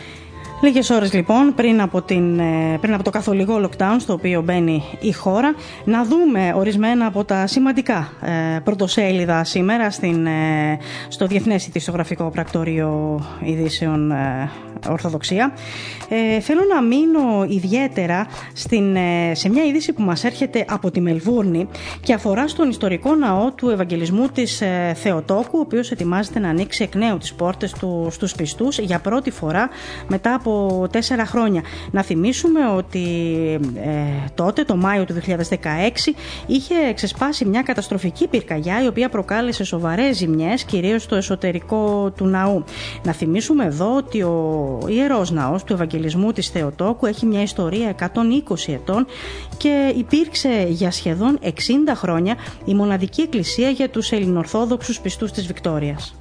Λίγες ώρες λοιπόν πριν από, την, πριν από το καθολικό lockdown στο οποίο μπαίνει η χώρα, να δούμε ορισμένα από τα σημαντικά ε, πρωτοσέλιδα σήμερα στην, ε, στο Διεθνές Ειδησιογραφικό Πρακτορείο Ειδήσεων ε, Ορθοδοξία. Ε, θέλω να μείνω ιδιαίτερα στην, σε μια είδηση που μας έρχεται από τη Μελβούρνη και αφορά στον ιστορικό ναό του Ευαγγελισμού της ε, Θεοτόκου, ο οποίος ετοιμάζεται να ανοίξει εκ νέου τις πόρτες του στους πιστούς για πρώτη φορά μετά από τέσσερα χρόνια. Να θυμίσουμε ότι ε, τότε, το Μάιο του δύο χιλιάδες δεκαέξι, είχε ξεσπάσει μια καταστροφική πυρκαγιά η οποία προκάλεσε σοβαρές ζημιές, κυρίως στο εσωτερικό του ναού. Να θυμίσουμε εδώ ότι ο Ιερός Ναός του Ευαγγελισμού της Θεοτόκου έχει μια ιστορία εκατόν είκοσι ετών και υπήρξε για σχεδόν εξήντα χρόνια η μοναδική εκκλησία για τους ελληνοορθόδοξους πιστούς της Βικτόριας.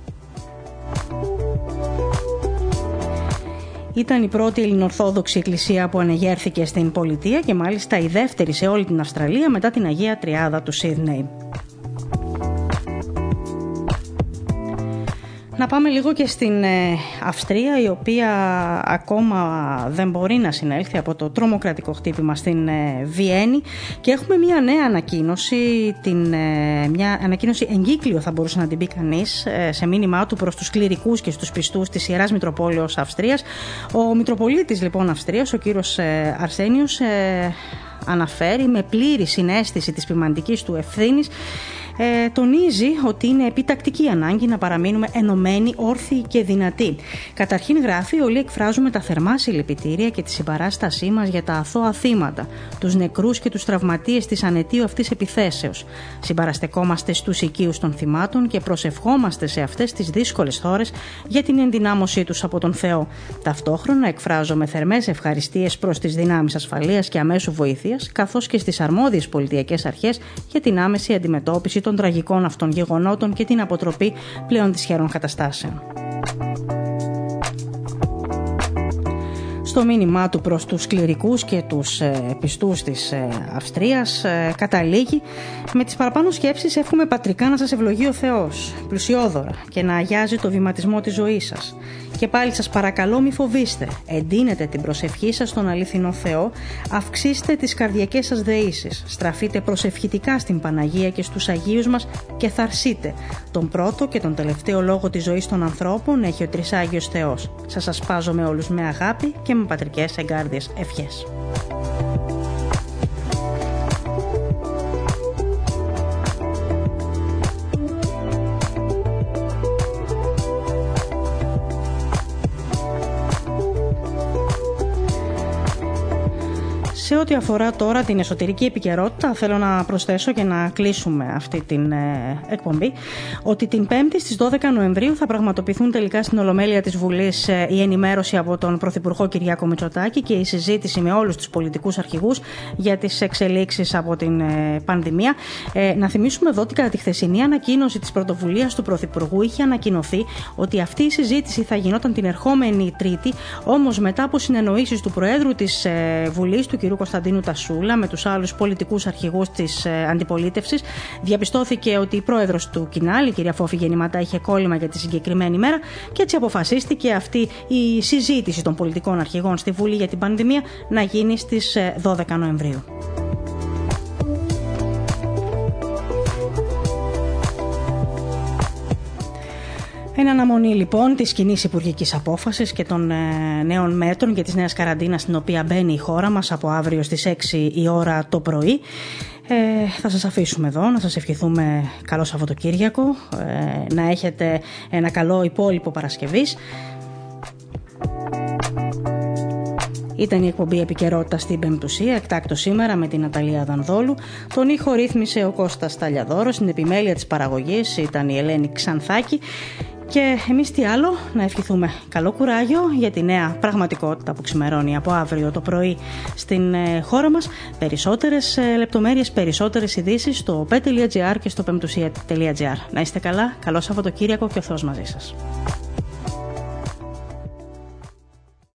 Ήταν η πρώτη ελληνοορθόδοξη εκκλησία που ανεγέρθηκε στην πολιτεία και μάλιστα η δεύτερη σε όλη την Αυστραλία μετά την Αγία Τριάδα του Σίδνεϊ. Να πάμε λίγο και στην Αυστρία, η οποία ακόμα δεν μπορεί να συνέλθει από το τρομοκρατικό χτύπημα στην Βιέννη και έχουμε μια νέα ανακοίνωση, την, μια ανακοίνωση εγκύκλιο θα μπορούσε να την πει κανείς, σε μήνυμά του προς τους κληρικούς και στους πιστούς της Ιεράς Μητροπόλεως Αυστρίας. Ο Μητροπολίτης λοιπόν Αυστρίας, ο κύριος Αρσένιος, αναφέρει με πλήρη συναίσθηση της ποιμαντικής του ευθύνης, Ε, τονίζει ότι είναι επιτακτική ανάγκη να παραμείνουμε ενωμένοι, όρθιοι και δυνατοί. Καταρχήν γράφει, όλοι εκφράζουμε τα θερμά συλληπιτήρια και τη συμπαράστασή μας για τα αθώα θύματα, τους νεκρούς και τους τραυματίες της ανετίου αυτής επιθέσεως. Συμπαραστεκόμαστε στους οικείους των θυμάτων και προσευχόμαστε σε αυτές τις δύσκολες ώρες για την ενδυνάμωσή τους από τον Θεό. Ταυτόχρονα εκφράζομαι θερμές ευχαριστίες προς τις δυνάμεις ασφαλείας και αμέσου βοήθειας, καθώς και στις αρμόδιες πολιτιακές αρχές για την άμεση αντιμετώπιση των τραγικών αυτών γεγονότων και την αποτροπή πλέον δυσχερών καταστάσεων. Στο μήνυμά του προς τους κληρικούς και τους ε, πιστούς της ε, Αυστρίας ε, καταλήγει: με τις παραπάνω σκέψεις εύχομαι πατρικά να σας ευλογεί ο Θεός πλουσιόδωρα και να αγιάζει το βηματισμό της ζωής σας. Και πάλι σας παρακαλώ μη φοβήστε, εντείνετε την προσευχή σας στον αληθινό Θεό, αυξήστε τις καρδιακές σας δεήσεις, στραφείτε προσευχητικά στην Παναγία και στους Αγίους μας και θαρσείτε. Τον πρώτο και τον τελευταίο λόγο της ζωής των ανθρώπων έχει ο Τρισάγιος Θεός. Σας ασπάζω με όλους με αγάπη και με πατρικές εγκάρδιες ευχές. Σε ό,τι αφορά τώρα την εσωτερική επικαιρότητα, θέλω να προσθέσω και να κλείσουμε αυτή την ε, εκπομπή ότι την Πέμπτη στις δώδεκα Νοεμβρίου θα πραγματοποιηθούν τελικά στην Ολομέλεια της Βουλής ε, η ενημέρωση από τον Πρωθυπουργό Κυριάκο Μητσοτάκη και η συζήτηση με όλους τους πολιτικούς αρχηγούς για τις εξελίξεις από την ε, πανδημία. Ε, να θυμίσουμε εδώ ότι κατά τη χθεσινή ανακοίνωση της πρωτοβουλίας του Πρωθυπουργού είχε ανακοινωθεί ότι αυτή η συζήτηση θα γινόταν την ερχόμενη Τρίτη, όμως μετά από συνεννοήσεις του Προέδρου της ε, Βουλής, του κ. Κωνσταντίνου Τασούλα, με τους άλλους πολιτικούς αρχηγούς της ε, αντιπολίτευσης, διαπιστώθηκε ότι η πρόεδρος του Κινάλ, η κυρία Φόφη Γεννηματά, είχε κόλλημα για τη συγκεκριμένη μέρα και έτσι αποφασίστηκε αυτή η συζήτηση των πολιτικών αρχηγών στη Βουλή για την πανδημία να γίνει στις ε, δώδεκα Νοεμβρίου. Εν αναμονή λοιπόν της κοινής υπουργικής απόφασης και των ε, νέων μέτρων και της νέας καραντίνας στην οποία μπαίνει η χώρα μας από αύριο στις έξι η ώρα το πρωί, ε, θα σας αφήσουμε εδώ, να σας ευχηθούμε καλό Σαββατοκύριακο, ε, να έχετε ένα καλό υπόλοιπο Παρασκευής. Ήταν η εκπομπή Επικαιρότητα στην Πεμπτουσία, εκτάκτο σήμερα με την Ναταλία Δανδόλου. Τον ήχο ρύθμισε ο Κώστας Ταλιαδόρος, στην επιμέλεια της παραγωγής ήταν η Ελένη Ξανθάκη. Και εμείς τι άλλο, να ευχηθούμε καλό κουράγιο για τη νέα πραγματικότητα που ξημερώνει από αύριο το πρωί στην χώρα μας. Περισσότερες λεπτομέρειες, περισσότερες ειδήσεις στο πέ τελεία τζι άρ και στο πεμπτουσία τελεία τζι άρ. Να είστε καλά, καλό Σαββατοκύριακο και ο Θεός μαζί σας.